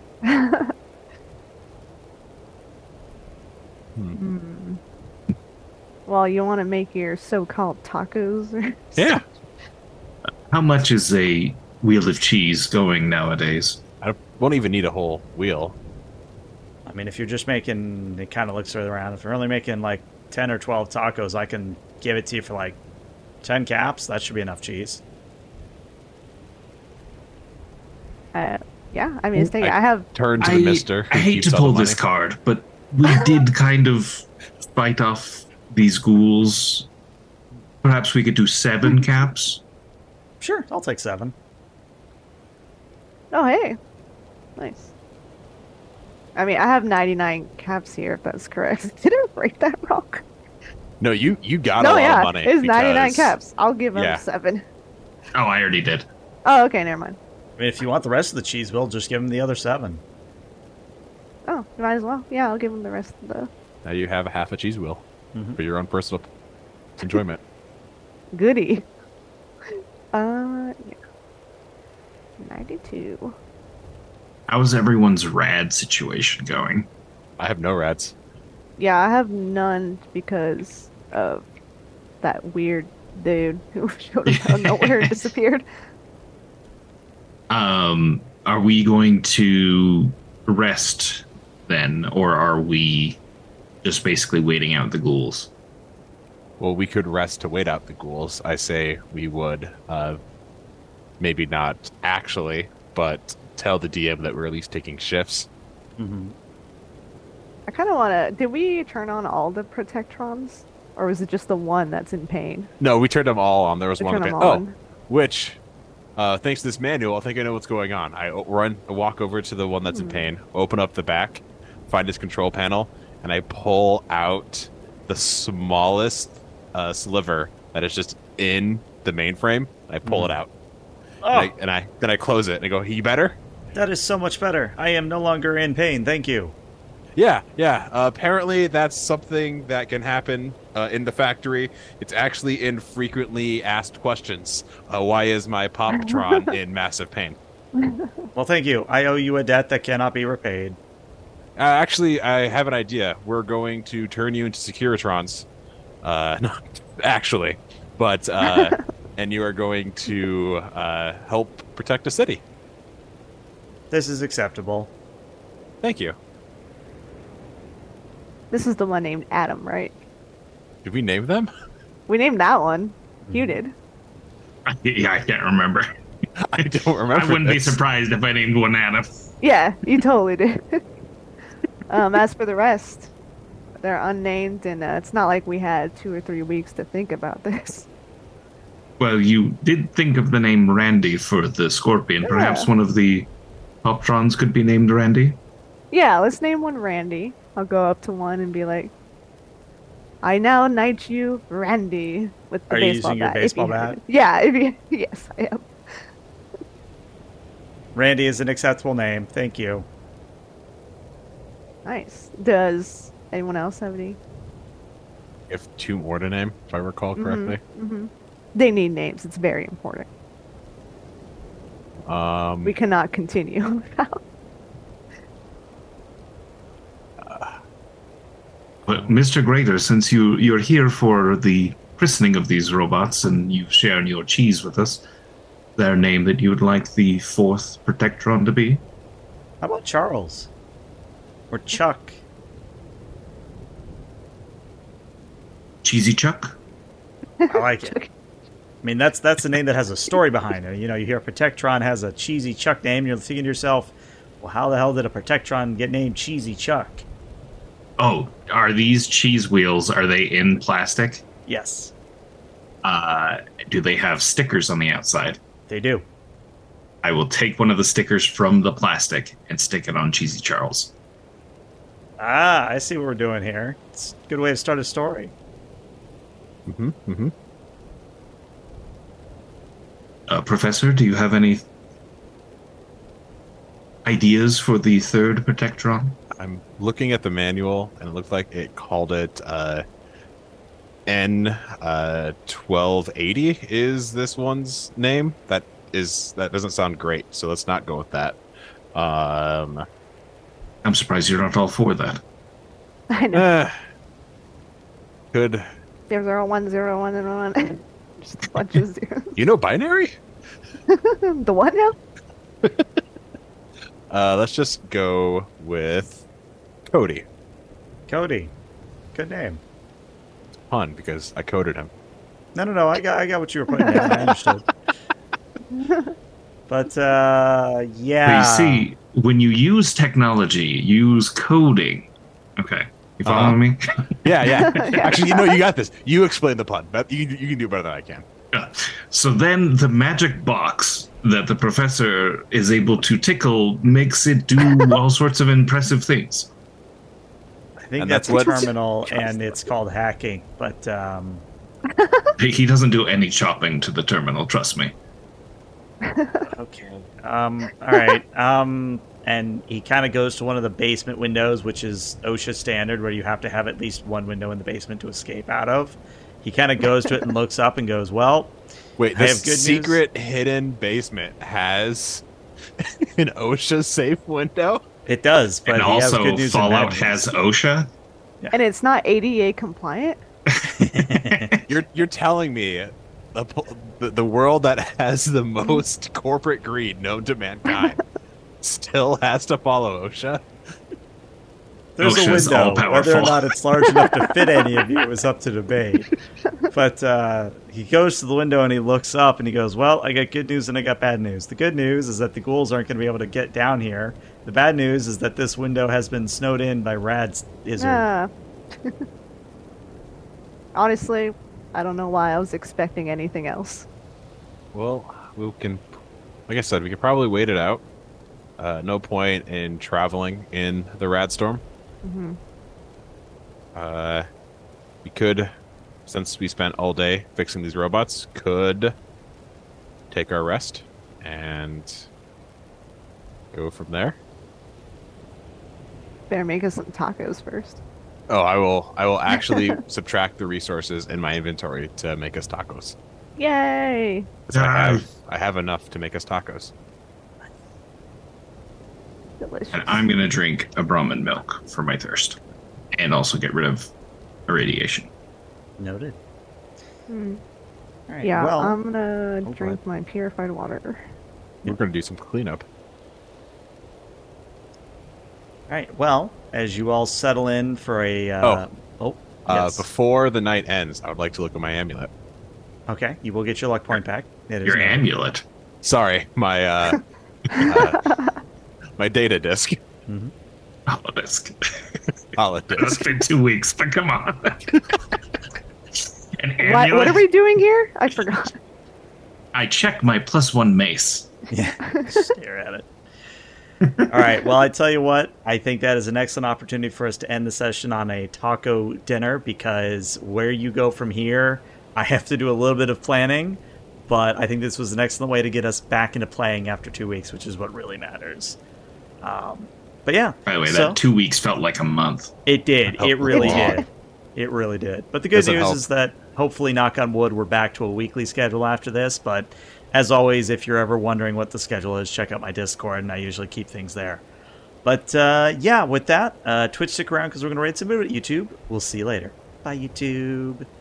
Hmm. Well, you want to make your so-called tacos? Or Yeah. How much is a wheel of cheese going nowadays? I won't even need a whole wheel. I mean, if you're just making, it kind of looks further around. If you're only making like ten or twelve tacos, I can give it to you for like ten caps. That should be enough cheese. Uh, yeah, I mean, it's taking, I- I have. Turn to I, the mister. I who hate keeps to all the pull this money. card, but we did kind of fight off these ghouls. Perhaps we could do seven caps. Sure, I'll take seven. Oh, hey, nice. I mean, I have ninety-nine caps here, if that's correct. Did I break that rock? No, you you got No, a lot yeah, of money. it's ninety-nine because- caps. I'll give him Yeah. seven. Oh, I already did. Oh, okay, never mind. I mean, if you want the rest of the cheese, we'll just give him the other seven. Oh, you might as well. Yeah, I'll give him the rest of the Now you have a half a cheese wheel Mhm. for your own personal enjoyment. goodie. Uh, yeah. ninety-two. How's everyone's rad situation going? I have no rats. Yeah, I have none because of that weird dude who showed up out of nowhere and disappeared. Um, are we going to rest then, or are we just basically waiting out the ghouls? Well, we could rest to wait out the ghouls. I say we would. Uh, maybe not actually, but tell the D M that we're at least taking shifts. Mm-hmm. I kind of want to. Did we turn on all the protectrons, or was it just the one that's in pain? No, we turned them all on. There was We one. turned that- them oh, on. which, uh, thanks to this manual, I think I know what's going on. I o- run, I walk over to the one that's in Hmm. pain, open up the back, find his control panel, and I pull out the smallest uh, sliver that is just in the mainframe. I pull it out, Oh, and, I, and I then I close it and I go, "You better." that is so much better. I am no longer in pain. Thank you. Yeah, yeah. Uh, apparently, that's something that can happen uh, in the factory. It's actually in frequently asked questions. Uh, why is my Poptron in massive pain? Well, thank you. I owe you a debt that cannot be repaid. Uh, actually, I have an idea. We're going to turn you into Securitrons. Uh, not actually, but uh, and you are going to uh, help protect the city. This is acceptable. Thank you. This is the one named Adam, right? Did we name them? We named that one. You did. Yeah, I can't remember. I don't remember. I wouldn't be this. surprised if I named one Adam. Yeah, you totally did. um, as for the rest, they're unnamed, and uh, it's not like we had two or three weeks to think about this. Well, you did think of the name Randy for the Scorpion. Perhaps Yeah. one of the Poptrons could be named Randy? Yeah, let's name one Randy. I'll go up to one and be like, I now knight you, Randy, with the Are you baseball using your bat. if baseball you have bat? it. Yeah, if you, yes, I am. Randy is an acceptable name. Thank you. Nice. Does anyone else have any? If two more to name, if I recall correctly. hmm They need names. It's very important. Um, We cannot continue without. But Mister Grader, since you you're here for the christening of these robots and you've shared your cheese with us, their name that you would like the fourth Protectron to be? How about Charles? Or Chuck? Cheesy Chuck? I like it. I mean, that's that's a name that has a story behind it. You know, you hear Protectron has a Cheesy Chuck name, you're thinking to yourself, well, how the hell did a Protectron get named Cheesy Chuck? Oh, are these cheese wheels, are they in plastic? Yes, Uh, do they have stickers on the outside? they do. I will take one of the stickers from the plastic and stick it on Cheesy Charles. Ah, I see what we're doing here. It's a good way to start a story. Mm-hmm. Mm-hmm. Uh, Professor, do you have any ideas for the third Protectron? I'm looking at the manual, and it looked like it called it uh, N uh, twelve eighty is this one's name. That is that doesn't sound great, so let's not go with that. Um, I'm surprised you're not all for that. I know. eh, could Zero zero one zero one and one. Just a bunch of zeros. you know binary? The what now? Uh, let's just go with Cody. Cody. Good name. Pun because I coded him. No, no, no. I got, I got what you were putting down. I understood. But uh, yeah. But you see, when you use technology, you use coding. Okay. You following Uh-huh. me? Yeah, yeah. Yeah. Actually, you know, you got this. You explain the pun. But you you can do better than I can. Yeah. So then the magic box that the professor is able to tickle makes it do all sorts of impressive things. I think And that's, that's a what- terminal, and it's called hacking. But um, He he doesn't do any chopping to the terminal, trust me. okay. Um, all right. Um, and he kind of goes to one of the basement windows, which is OSHA standard, where you have to have at least one window in the basement to escape out of. He kind of goes to it and looks up and goes, "Well, Wait, I this have good news. secret hidden basement has an OSHA safe window? it does." But And he has also, good news and Fallout bad has OSHA. And it's not A D A compliant? news. You're you're telling me the, po- the the world that has the most corporate greed known to mankind still has to follow OSHA? There's a OSHA's window. all-powerful. Whether or not it's large enough to fit any of you is up to debate. But uh, he goes to the window and he looks up and he goes, "Well, I got good news and I got bad news. The good news is that the ghouls aren't going to be able to get down here. The bad news is that this window has been snowed in by Rad's Izzard." Nah. Honestly, I don't know why I was expecting anything else. Well, we can, like I said, we could probably wait it out. Uh, no point in traveling in the Radstorm. hmm Uh, we could, since we spent all day fixing these robots, could take our rest and go from there. Better make us some tacos first. Oh, I will. I will actually subtract the resources in my inventory to make us tacos. Yay! 'Cause I have, I have enough to make us tacos. Delicious. And I'm going to drink a Brahmin milk for my thirst. And also get rid of irradiation. Noted. Hmm. All right. Yeah, well, I'm gonna oh, drink my purified water. We're going to do some cleanup. all right. Well, as you all settle in for a. Uh, Oh. oh Uh, yes. Before the night ends, I would like to look at my amulet. Okay, you will get your luck point back. It is Your noted. amulet. Sorry, my uh, uh, my data disk. Holodisk. Solid It's disk. been two weeks, but come on. An amulet. What, what are we doing here? I forgot. I check my plus one mace. Yeah, stare at it. All right. Well, I tell you what, I think that is an excellent opportunity for us to end the session on a taco dinner, because where you go from here, I have to do a little bit of planning, but I think this was an excellent way to get us back into playing after two weeks, which is what really matters. Um, but yeah. By the way, so- that two weeks felt like a month. It did. It really It did. did. It really did. But the good Doesn't news help. is that hopefully, knock on wood, we're back to a weekly schedule after this. But as always, if you're ever wondering what the schedule is, check out my Discord, and I usually keep things there. But uh, yeah, with that, uh, Twitch, stick around because we're going to rate some of it at YouTube. We'll see you later. Bye, YouTube.